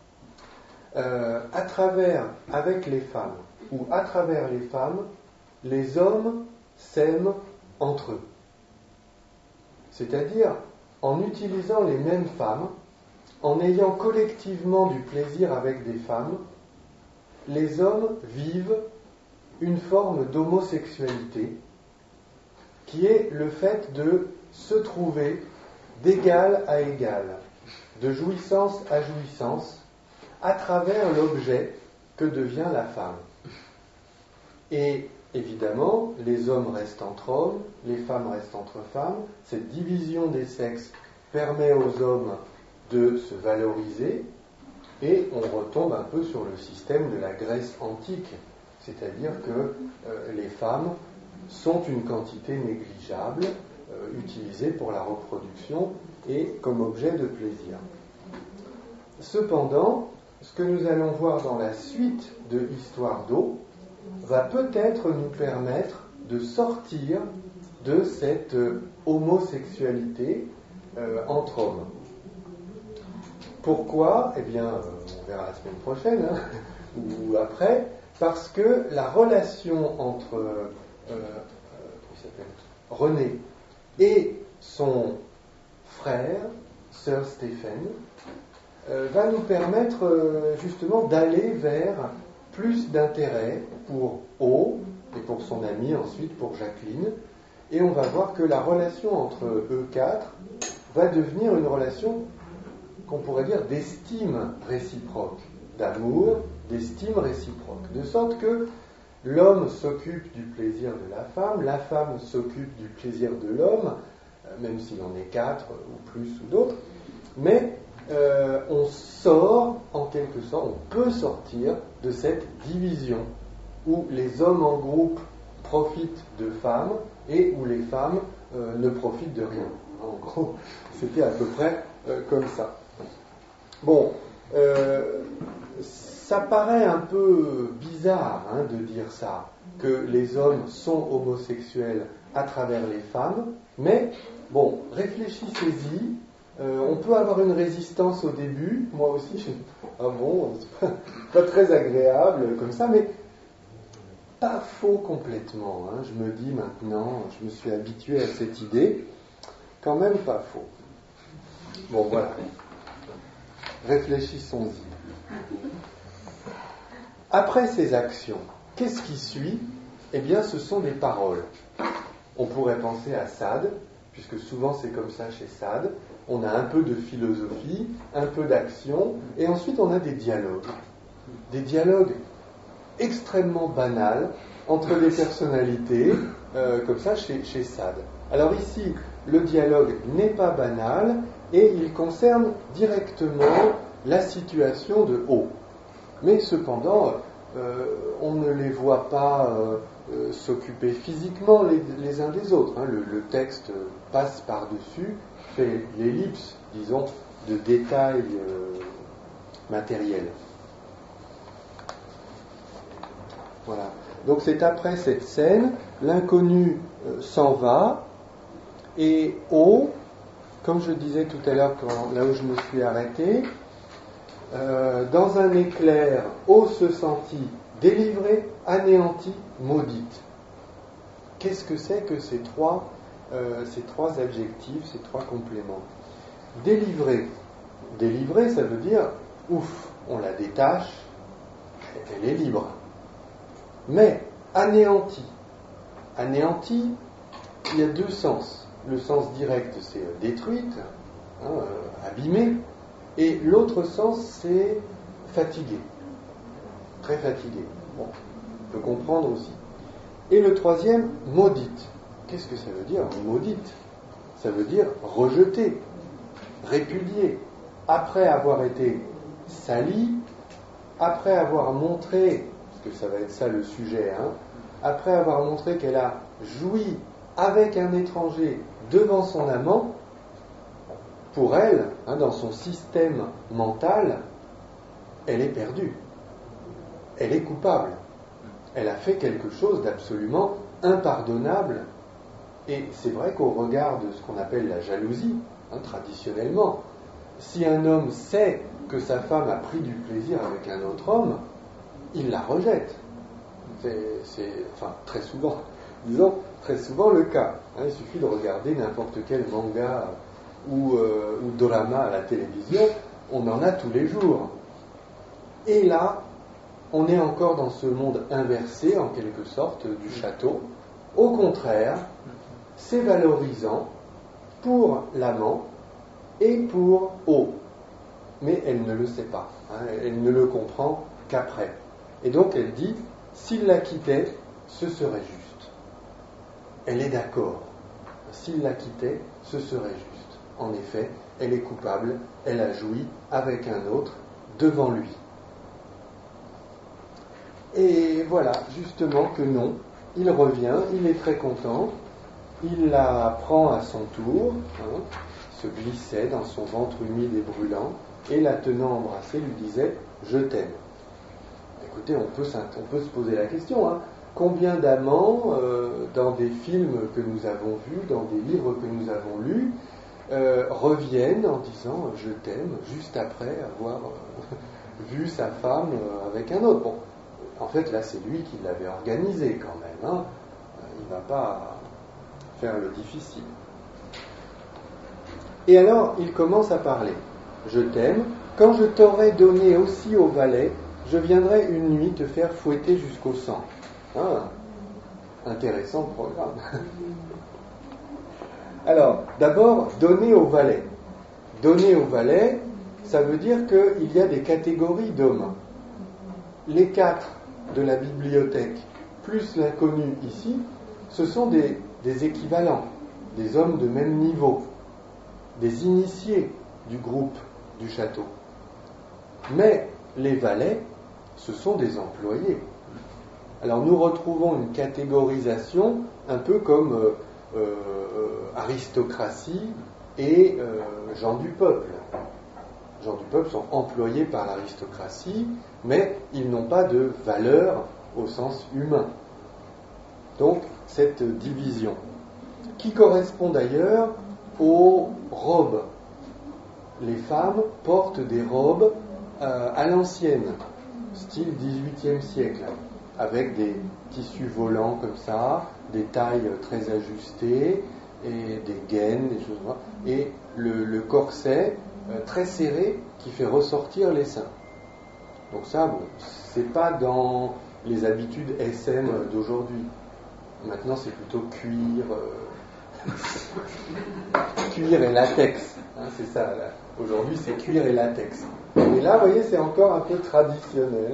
euh, à travers, avec les femmes, ou à travers les femmes, les hommes s'aiment entre eux. C'est-à-dire, en utilisant les mêmes femmes, en ayant collectivement du plaisir avec des femmes, les hommes vivent une forme d'homosexualité qui est le fait de se trouver d'égal à égal, de jouissance à jouissance, à travers l'objet que devient la femme. Et évidemment, les hommes restent entre hommes, les femmes restent entre femmes. Cette division des sexes permet aux hommes de se valoriser et on retombe un peu sur le système de la Grèce antique, c'est-à-dire que euh, les femmes sont une quantité négligeable, euh, utilisée pour la reproduction et comme objet de plaisir. Cependant, ce que nous allons voir dans la suite de Histoire d'eau va peut-être nous permettre de sortir de cette euh, homosexualité euh, entre hommes. Pourquoi ? Eh bien, euh, on verra la semaine prochaine, hein, ou après, parce que la relation entre euh, euh, il s'appelle, René et son frère, Sir Stephen, euh, va nous permettre euh, justement d'aller vers plus d'intérêt pour O et pour son ami, ensuite pour Jacqueline, et on va voir que la relation entre eux quatre va devenir une relation qu'on pourrait dire d'estime réciproque, d'amour, d'estime réciproque, de sorte que l'homme s'occupe du plaisir de la femme, la femme s'occupe du plaisir de l'homme, même s'il en est quatre ou plus ou d'autres, mais euh, on sort en quelque sorte, on peut sortir de cette division où les hommes en groupe profitent de femmes et où les femmes euh, ne profitent de rien. En gros, c'était à peu près euh, comme ça. Bon, euh, ça paraît un peu bizarre hein, de dire ça, que les hommes sont homosexuels à travers les femmes, mais bon, réfléchissez-y, euh, on peut avoir une résistance au début, moi aussi, je... ah bon, c'est pas, pas très agréable comme ça, mais pas faux complètement, hein, je me dis maintenant, je me suis habitué à cette idée, quand même pas faux. Bon, voilà. Réfléchissons-y. Après ces actions, qu'est-ce qui suit ? Eh bien, ce sont des paroles. On pourrait penser à Sade, puisque souvent c'est comme ça chez Sade. On a un peu de philosophie, un peu d'action, et ensuite on a des dialogues. Des dialogues extrêmement banals entre des personnalités, euh, comme ça chez, chez Sade. Alors ici, le dialogue n'est pas banal, et il concerne directement la situation de O. Mais cependant, euh, on ne les voit pas euh, euh, s'occuper physiquement les, les uns des autres. Hein. Le, le texte passe par-dessus, fait l'ellipse, disons, de détails euh, matériels. Voilà. Donc c'est après cette scène, l'inconnu euh, s'en va, et O, comme je disais tout à l'heure, quand, là où je me suis arrêté, euh, dans un éclair, O se sentit délivrée, anéantie, maudite. Qu'est-ce que c'est que ces trois, euh, ces trois adjectifs, ces trois compléments? Délivrée. Délivrée, ça veut dire, ouf, on la détache, elle est libre. Mais anéantie. Anéantie, il y a deux sens. Le sens direct, c'est détruite, hein, euh, abîmée, et l'autre sens, c'est fatiguée. Très fatiguée. Bon, on peut comprendre aussi. Et le troisième, maudite. Qu'est-ce que ça veut dire, maudite? Ça veut dire rejetée, répudiée. Après avoir été salie, après avoir montré, parce que ça va être ça le sujet, hein, après avoir montré qu'elle a joui avec un étranger devant son amant, pour elle, hein, dans son système mental, elle est perdue. Elle est coupable. Elle a fait quelque chose d'absolument impardonnable. Et c'est vrai qu'au regard de ce qu'on appelle la jalousie, hein, traditionnellement, si un homme sait que sa femme a pris du plaisir avec un autre homme, il la rejette. C'est, c'est enfin, très souvent, disons, très souvent le cas. Hein, il suffit de regarder n'importe quel manga ou, euh, ou drama à la télévision, on en a tous les jours. Et là, on est encore dans ce monde inversé, en quelque sorte, du château. Au contraire, c'est valorisant pour l'amant et pour O. Mais elle ne le sait pas. Hein, elle ne le comprend qu'après. Et donc elle dit, s'il la quittait, ce serait juste. Elle est d'accord. S'il la quittait, ce serait juste. En effet, elle est coupable, elle a joui avec un autre devant lui. Et voilà, justement que non, il revient, il est très content, il la prend à son tour, hein, se glissait dans son ventre humide et brûlant, et la tenant embrassée lui disait « Je t'aime ». Écoutez, on peut, on peut se poser la question, hein, combien d'amants, euh, dans des films que nous avons vus, dans des livres que nous avons lus, euh, reviennent en disant « Je t'aime » juste après avoir euh, vu sa femme euh, avec un autre. Bon, en fait, là, c'est lui qui l'avait organisé quand même. Hein. Il ne va pas faire le difficile. Et alors, il commence à parler. Je t'aime. Quand je t'aurai donné aussi au valet, je viendrai une nuit te faire fouetter jusqu'au sang. Ah, intéressant programme. Alors, d'abord, donner au valet. Donner au valet, ça veut dire qu'il y a des catégories d'hommes. Les quatre de la bibliothèque, plus l'inconnu ici, ce sont des, des équivalents, des hommes de même niveau, des initiés du groupe du château. Mais les valets, ce sont des employés. Alors nous retrouvons une catégorisation un peu comme euh, euh, aristocratie et euh, gens du peuple. Gens du peuple sont employés par l'aristocratie, mais ils n'ont pas de valeur au sens humain. Donc, cette division, qui correspond d'ailleurs aux robes. Les femmes portent des robes euh, à l'ancienne, style dix-huitième siècle, avec des tissus volants comme ça, des tailles très ajustées, et des gaines, des choses comme ça, et le, le corset euh, très serré qui fait ressortir les seins. Donc ça, bon, c'est pas dans les habitudes S M d'aujourd'hui. Maintenant, c'est plutôt cuir, euh, cuir et latex. Hein, c'est ça. Là. Aujourd'hui, c'est cuir et latex. Et là, vous voyez, c'est encore un peu traditionnel.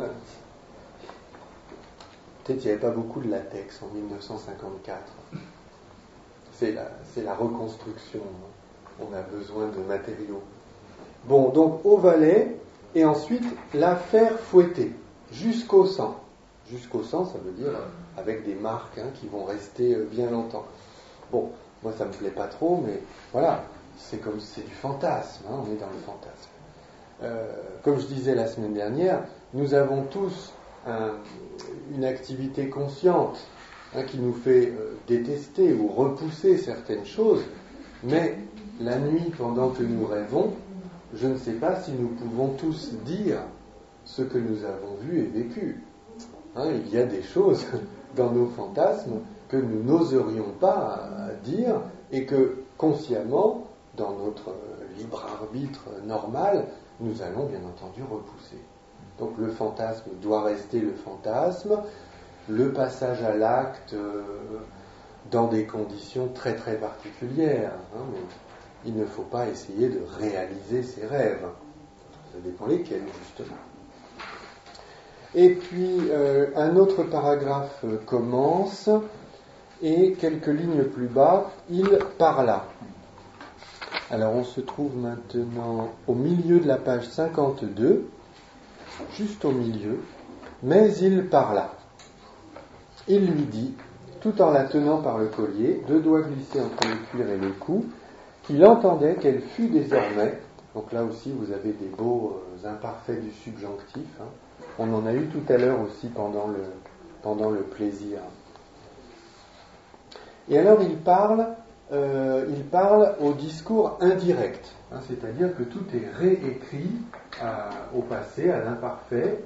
Peut-être qu'il n'y avait pas beaucoup de latex en dix-neuf cent cinquante-quatre. C'est la, c'est la reconstruction. On a besoin de matériaux. Bon, donc au valet, et ensuite la faire fouetter jusqu'au sang. Jusqu'au sang, ça veut dire avec des marques hein, qui vont rester bien longtemps. Bon, moi ça me plaît pas trop, mais voilà, c'est comme c'est du fantasme, hein, on est dans le fantasme. Euh, comme je disais la semaine dernière, nous avons tous un, une activité consciente hein, qui nous fait euh, détester ou repousser certaines choses, mais la nuit, pendant que nous rêvons, je ne sais pas si nous pouvons tous dire ce que nous avons vu et vécu. Hein, il y a des choses dans nos fantasmes que nous n'oserions pas dire et que consciemment, dans notre libre arbitre normal, nous allons bien entendu repousser. Donc le fantasme doit rester le fantasme, le passage à l'acte euh, dans des conditions très très particulières. Hein, mais il ne faut pas essayer de réaliser ses rêves. Ça dépend lesquels, justement. Et puis, euh, un autre paragraphe commence, et quelques lignes plus bas, il parla. Alors, on se trouve maintenant au milieu de la page cinquante-deux, juste au milieu, mais il parla. Il lui dit, tout en la tenant par le collier, deux doigts glissés entre le cuir et le cou, qu'il entendait qu'elle fût désormais, donc là aussi vous avez des beaux euh, imparfaits du subjonctif, hein. On en a eu tout à l'heure aussi pendant le, pendant le plaisir. Et alors il parle, euh, il parle au discours indirect, hein, c'est-à-dire que tout est réécrit à, au passé, à l'imparfait.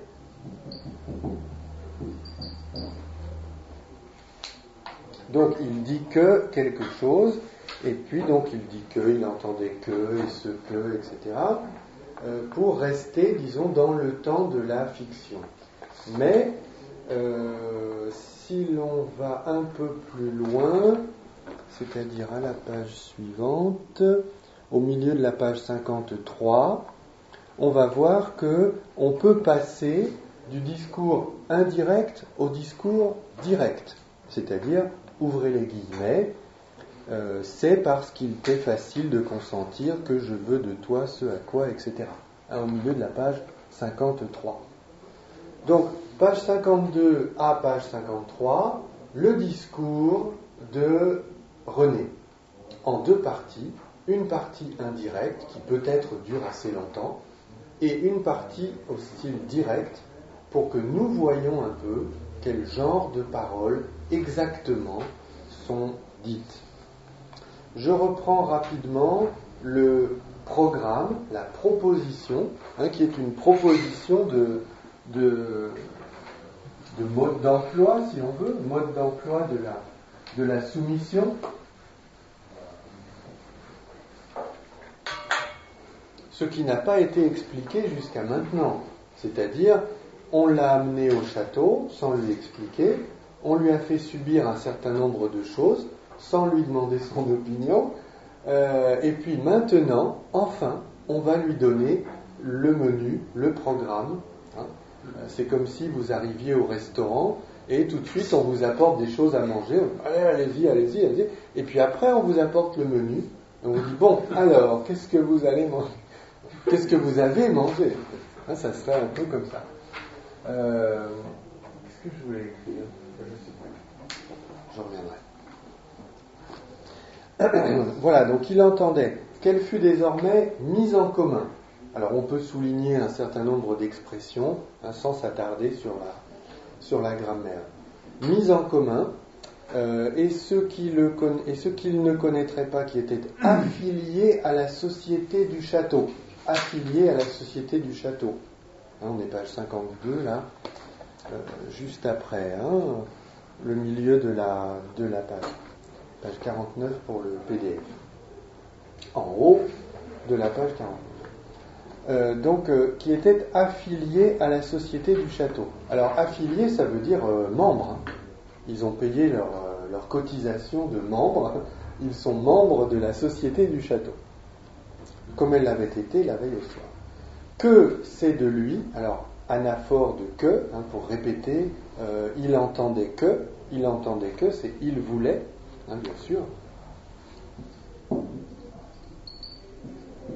Donc il dit que quelque chose, et puis donc il dit que, il entendait que, et ce que, et cetera, euh, pour rester, disons, dans le temps de la fiction. Mais, euh, si l'on va un peu plus loin, c'est-à-dire à la page suivante, au milieu de la page cinquante-trois, on va voir que on peut passer du discours indirect au discours direct, c'est-à-dire, ouvrez les guillemets, euh, c'est parce qu'il t'est facile de consentir que je veux de toi ce à quoi, et cetera. Hein, au milieu de la page cinquante-trois. Donc, page cinquante-deux à page cinquante-trois, le discours de René, en deux parties, une partie indirecte qui peut-être dure assez longtemps, et une partie au style direct, pour que nous voyions un peu quel genre de paroles exactement sont dites. Je reprends rapidement le programme, la proposition, hein, qui est une proposition de, de, de mode d'emploi, si on veut, mode d'emploi de la, de la soumission. Ce qui n'a pas été expliqué jusqu'à maintenant, c'est-à-dire on l'a amené au château sans lui expliquer, on lui a fait subir un certain nombre de choses sans lui demander son opinion, euh, et puis maintenant, enfin, on va lui donner le menu, le programme. Hein. C'est comme si vous arriviez au restaurant et tout de suite on vous apporte des choses à manger, allez, allez-y, allez-y, allez-y, et puis après on vous apporte le menu, et on vous dit, bon, alors, qu'est-ce que vous allez manger ? Qu'est-ce que vous avez mangé ? Hein, ça serait un peu comme ça. Euh, qu'est-ce que je voulais écrire ? Je ne sais pas. J'en reviendrai. Voilà, donc il entendait qu'elle fut désormais mise en commun. Alors on peut souligner un certain nombre d'expressions hein, sans s'attarder sur la, sur la grammaire. Mise en commun, euh, et, ceux qui le conna- et ceux qu'il ne connaîtraient pas, qui étaient affiliés à la société du château. Affiliés à la société du château. Hein, on est page cinquante-deux là, euh, juste après, hein, le milieu de la, de la page. Page quarante-neuf pour le P D F. En haut de la page quarante-neuf. Euh, donc, euh, qui étaient affiliés à la société du château. Alors, affiliés, ça veut dire euh, membres. Hein. Ils ont payé leur, euh, leur cotisation de membres. Ils sont membres de la société du château. Comme elle l'avait été la veille au soir. Que c'est de lui, alors, anaphore de que, hein, pour répéter, euh, il entendait que, il entendait que, c'est il voulait, hein, bien sûr.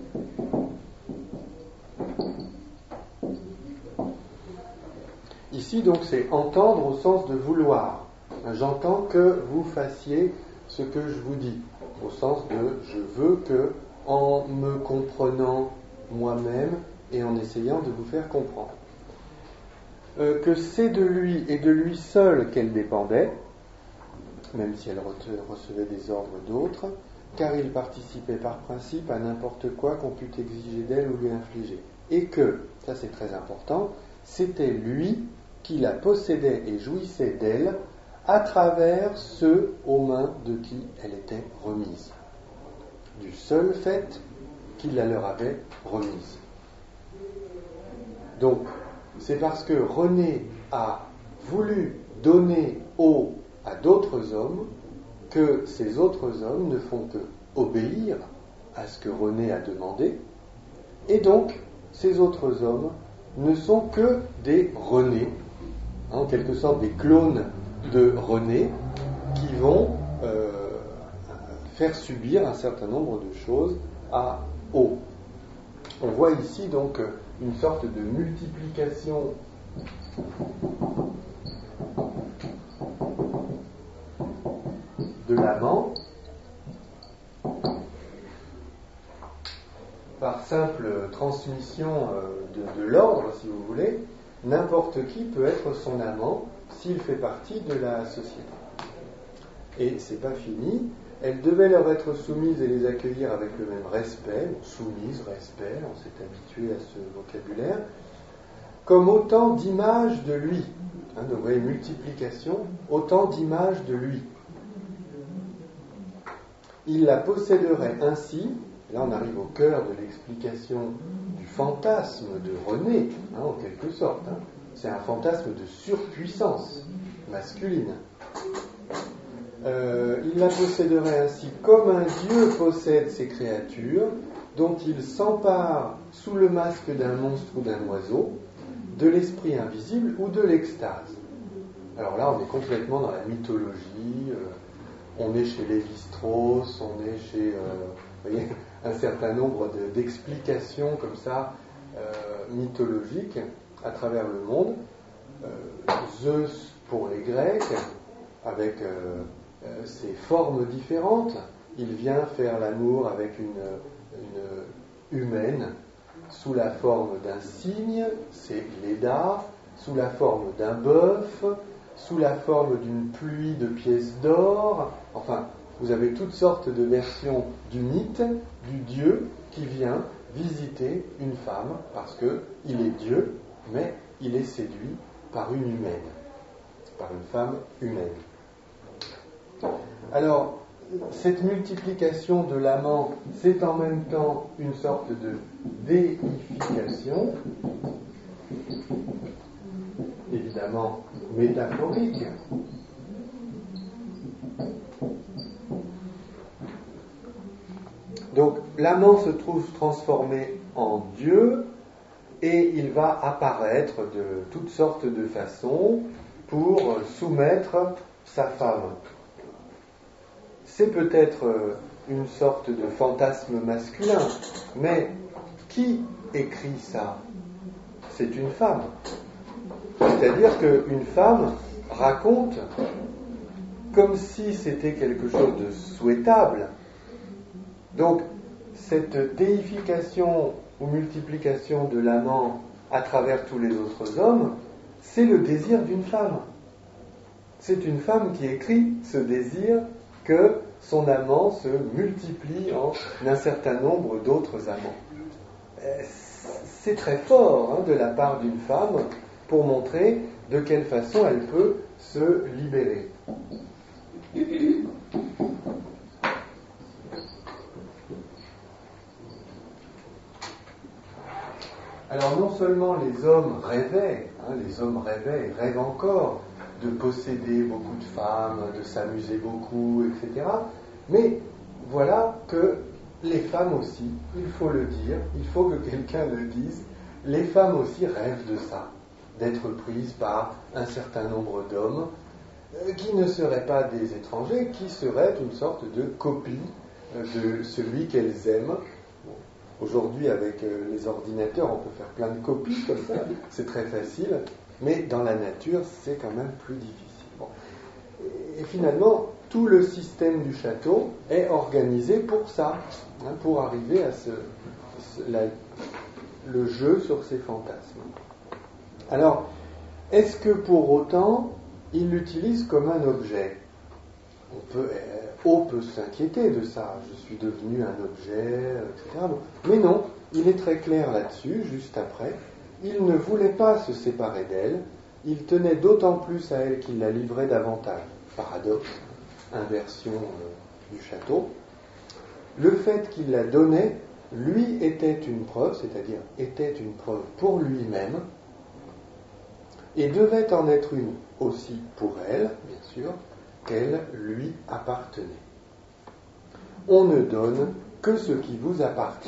Ici, ici, donc, c'est entendre au sens de vouloir. J'entends que vous fassiez ce que je vous dis, au sens de je veux que, en me comprenant moi-même et en essayant de vous faire comprendre. Euh, que c'est de lui et de lui seul qu'elle dépendait, même si elle recevait des ordres d'autres, car il participait par principe à n'importe quoi qu'on pût exiger d'elle ou lui infliger. Et que, ça c'est très important, c'était lui qui la possédait et jouissait d'elle à travers ceux aux mains de qui elle était remise, du seul fait qu'il la leur avait remise. Donc, c'est parce que René a voulu donner eau à d'autres hommes que ces autres hommes ne font que obéir à ce que René a demandé, et donc ces autres hommes ne sont que des Renés, hein, en quelque sorte des clones de René, qui vont euh, faire subir un certain nombre de choses à eau. On voit ici donc une sorte de multiplication de l'amant par simple transmission de, de l'ordre, si vous voulez. N'importe qui peut être son amant s'il fait partie de la société. Et c'est pas fini. Elle devait leur être soumise et les accueillir avec le même respect, soumise, respect, on s'est habitué à ce vocabulaire, comme autant d'images de lui. Hein, donc vous voyez, multiplication, autant d'images de lui. Il la posséderait ainsi, là on arrive au cœur de l'explication du fantasme de René, hein, en quelque sorte. Hein. C'est un fantasme de surpuissance masculine. Euh, il la posséderait ainsi comme un dieu possède ses créatures, dont il s'empare sous le masque d'un monstre ou d'un oiseau, de l'esprit invisible ou de l'extase. Alors là, on est complètement dans la mythologie, euh, on est chez Lévi-Strauss, on est chez euh, vous voyez, un certain nombre de, d'explications comme ça, euh, mythologiques, à travers le monde. Euh, Zeus pour les Grecs, avec euh, euh, ses formes différentes, il vient faire l'amour avec une, une humaine, sous la forme d'un cygne, c'est Léda, sous la forme d'un bœuf, sous la forme d'une pluie de pièces d'or. Enfin, vous avez toutes sortes de versions du mythe, du dieu qui vient visiter une femme parce qu'il est Dieu, mais il est séduit par une humaine, par une femme humaine. Alors, cette multiplication de l'amant, c'est en même temps une sorte de déification, évidemment métaphorique. Donc, l'amant se trouve transformé en Dieu et il va apparaître de toutes sortes de façons pour soumettre sa femme. C'est peut-être une sorte de fantasme masculin, mais qui écrit ça ? C'est une femme. C'est-à-dire qu'une femme raconte comme si c'était quelque chose de souhaitable. Donc, cette déification ou multiplication de l'amant à travers tous les autres hommes, c'est le désir d'une femme. C'est une femme qui écrit ce désir que son amant se multiplie en un certain nombre d'autres amants. C'est très fort hein, de la part d'une femme pour montrer de quelle façon elle peut se libérer. Alors non seulement les hommes rêvaient, hein, les hommes rêvaient et rêvent encore de posséder beaucoup de femmes, de s'amuser beaucoup, et cetera. Mais voilà que les femmes aussi, il faut le dire, il faut que quelqu'un le dise, les femmes aussi rêvent de ça, d'être prises par un certain nombre d'hommes euh, qui ne seraient pas des étrangers, qui seraient une sorte de copie euh, de celui qu'elles aiment. Aujourd'hui, avec euh, les ordinateurs, on peut faire plein de copies comme ça, c'est très facile, mais dans la nature, c'est quand même plus difficile. Bon. Et, et finalement, tout le système du château est organisé pour ça, hein, pour arriver à ce, ce la, le jeu sur ces fantasmes. Alors, est-ce que pour autant, il l'utilise comme un objet ? On peut, on peut s'inquiéter de ça, je suis devenu un objet, et cetera. Mais non, il est très clair là-dessus, juste après. Il ne voulait pas se séparer d'elle, il tenait d'autant plus à elle qu'il la livrait davantage. Paradoxe, inversion euh, du château. Le fait qu'il la donnait, lui, était une preuve, c'est-à-dire était une preuve pour lui-même, et devait en être une aussi pour elle, bien sûr, qu'elle lui appartenait. On ne donne que ce qui vous appartient.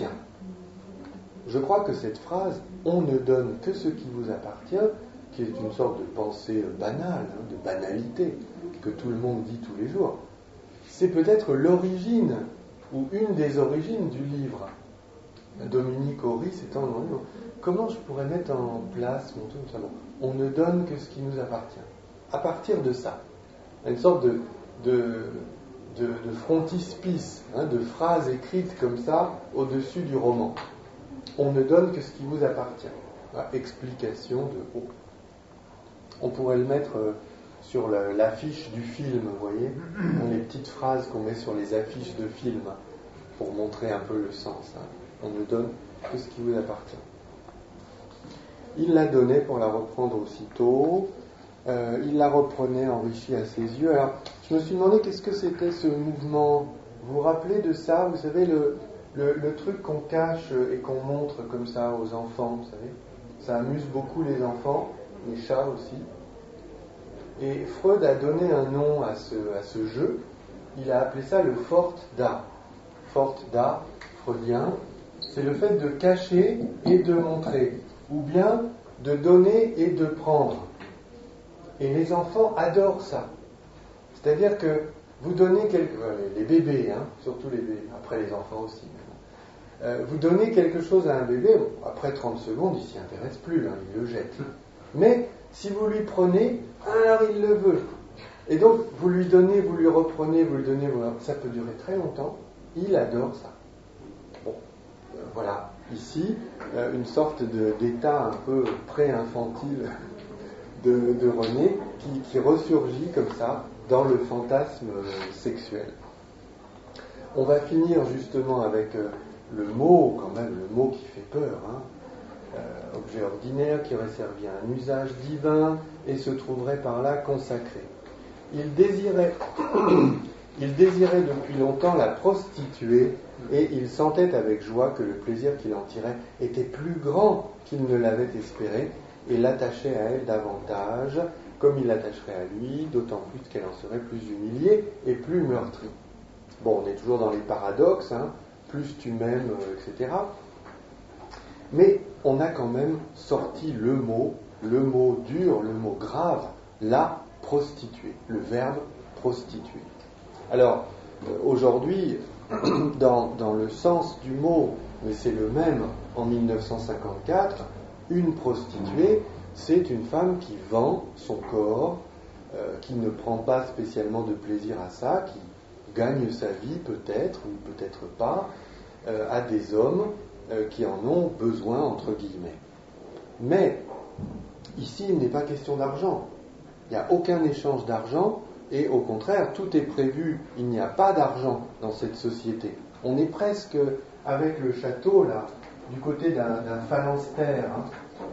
Je crois que cette phrase « on ne donne que ce qui vous appartient », qui est une sorte de pensée banale, hein, de banalité, que tout le monde dit tous les jours, c'est peut-être l'origine, ou une des origines du livre. Dominique Horry s'étant demandé « comment je pourrais mettre en place mon truc ?» On ne donne que ce qui nous appartient. À partir de ça, une sorte de, de, de, de frontispice, hein, de phrases écrites comme ça au-dessus du roman. On ne donne que ce qui vous appartient. Ah, explication de haut. On pourrait le mettre euh, sur le, l'affiche du film, vous voyez, les petites phrases qu'on met sur les affiches de film pour montrer un peu le sens. Hein. On ne donne que ce qui vous appartient. Il la donnait pour la reprendre aussitôt. Euh, il la reprenait enrichie à ses yeux. Alors, je me suis demandé qu'est-ce que c'était ce mouvement. Vous vous rappelez de ça ? Vous savez, le, le, le truc qu'on cache et qu'on montre comme ça aux enfants, vous savez ? Ça amuse beaucoup les enfants, les chats aussi. Et Freud a donné un nom à ce, à ce jeu. Il a appelé ça le Fort-Da. Fort-Da, freudien, c'est le fait de cacher et de montrer, ou bien de donner et de prendre. Et les enfants adorent ça. C'est-à-dire que vous donnez quelque... les bébés, hein, surtout les bébés, après les enfants aussi. Euh, vous donnez quelque chose à un bébé, bon, après trente secondes, il ne s'y intéresse plus, hein, il le jette. Mais si vous lui prenez, alors il le veut. Et donc, vous lui donnez, vous lui reprenez, vous lui donnez, voilà, ça peut durer très longtemps, il adore ça. Bon, euh, voilà, ici, euh, une sorte de, d'état un peu pré-infantile de, de René, qui, qui ressurgit comme ça dans le fantasme sexuel. On va finir justement avec euh, le mot, quand même, le mot qui fait peur, hein. Euh, objet ordinaire qui aurait servi à un usage divin et se trouverait par là consacré. Il désirait, il désirait depuis longtemps la prostituer et il sentait avec joie que le plaisir qu'il en tirait était plus grand qu'il ne l'avait espéré et l'attachait à elle davantage, comme il l'attacherait à lui, d'autant plus qu'elle en serait plus humiliée et plus meurtrie. Bon, on est toujours dans les paradoxes, hein, plus tu m'aimes, euh, et cetera. Mais on a quand même sorti le mot, le mot dur, le mot grave, la prostituée, le verbe prostituer. Alors, euh, aujourd'hui, dans, dans le sens du mot, mais c'est le même en dix-neuf cent cinquante-quatre, une prostituée, c'est une femme qui vend son corps, euh, qui ne prend pas spécialement de plaisir à ça, qui gagne sa vie peut-être, ou peut-être pas, euh, à des hommes euh, qui en ont besoin, entre guillemets. Mais, ici, il n'est pas question d'argent. Il n'y a aucun échange d'argent, et au contraire, tout est prévu. Il n'y a pas d'argent dans cette société. On est presque, avec le château, là, du côté d'un, d'un phalanstère. Hein.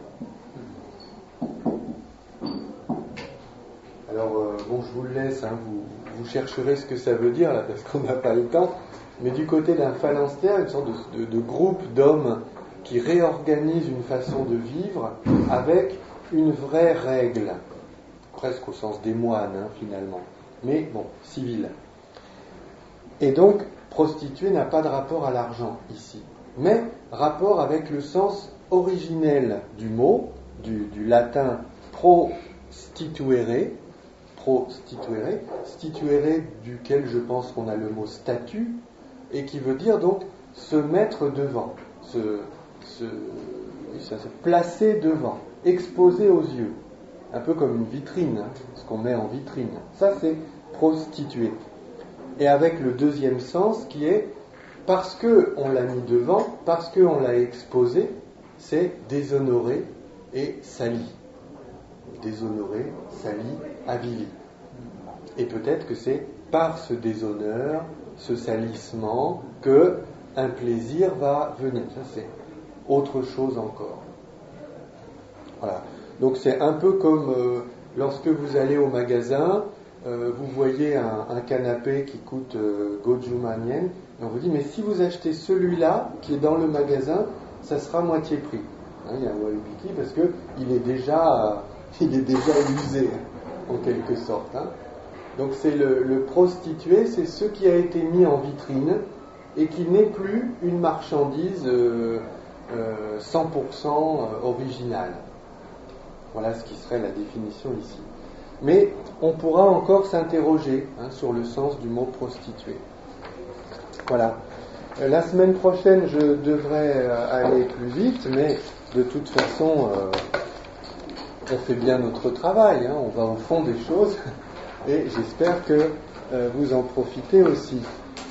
Alors, euh, bon, je vous le laisse, hein, vous, vous chercherez ce que ça veut dire, là, parce qu'on n'a pas le temps. Mais du côté d'un phalanstère, une sorte de, de, de groupe d'hommes qui réorganisent une façon de vivre avec une vraie règle, presque au sens des moines, hein, finalement, mais bon, civil. Et donc, prostituée n'a pas de rapport à l'argent ici, mais rapport avec le sens originel du mot, du, du latin prostituere, prostituere, stituere duquel je pense qu'on a le mot statut, et qui veut dire donc se mettre devant, se, se, ça se placer devant, exposer aux yeux, un peu comme une vitrine, hein, ce qu'on met en vitrine. Ça, c'est prostituer. Et avec le deuxième sens qui est, parce qu'on l'a mis devant, parce qu'on l'a exposé, c'est déshonoré et sali. Déshonoré, sali, avili. Et peut-être que c'est par ce déshonneur, ce salissement, que un plaisir va venir. Ça, c'est autre chose encore. Voilà. Donc c'est un peu comme euh, lorsque vous allez au magasin, euh, vous voyez un, un canapé qui coûte euh, gojuman yen, et on vous dit, mais si vous achetez celui-là qui est dans le magasin, ça sera moitié prix. Hein, il y a un wabiki parce que il est déjà, il est déjà usé en quelque sorte. Hein. Donc c'est le, le prostitué, c'est ce qui a été mis en vitrine et qui n'est plus une marchandise euh, euh, cent pour cent originale. Voilà ce qui serait la définition ici. Mais on pourra encore s'interroger hein, sur le sens du mot prostituée. Voilà. Euh, la semaine prochaine, je devrais euh, aller plus vite, mais de toute façon, euh, on fait bien notre travail, hein, on va au fond des choses, et j'espère que euh, vous en profitez aussi.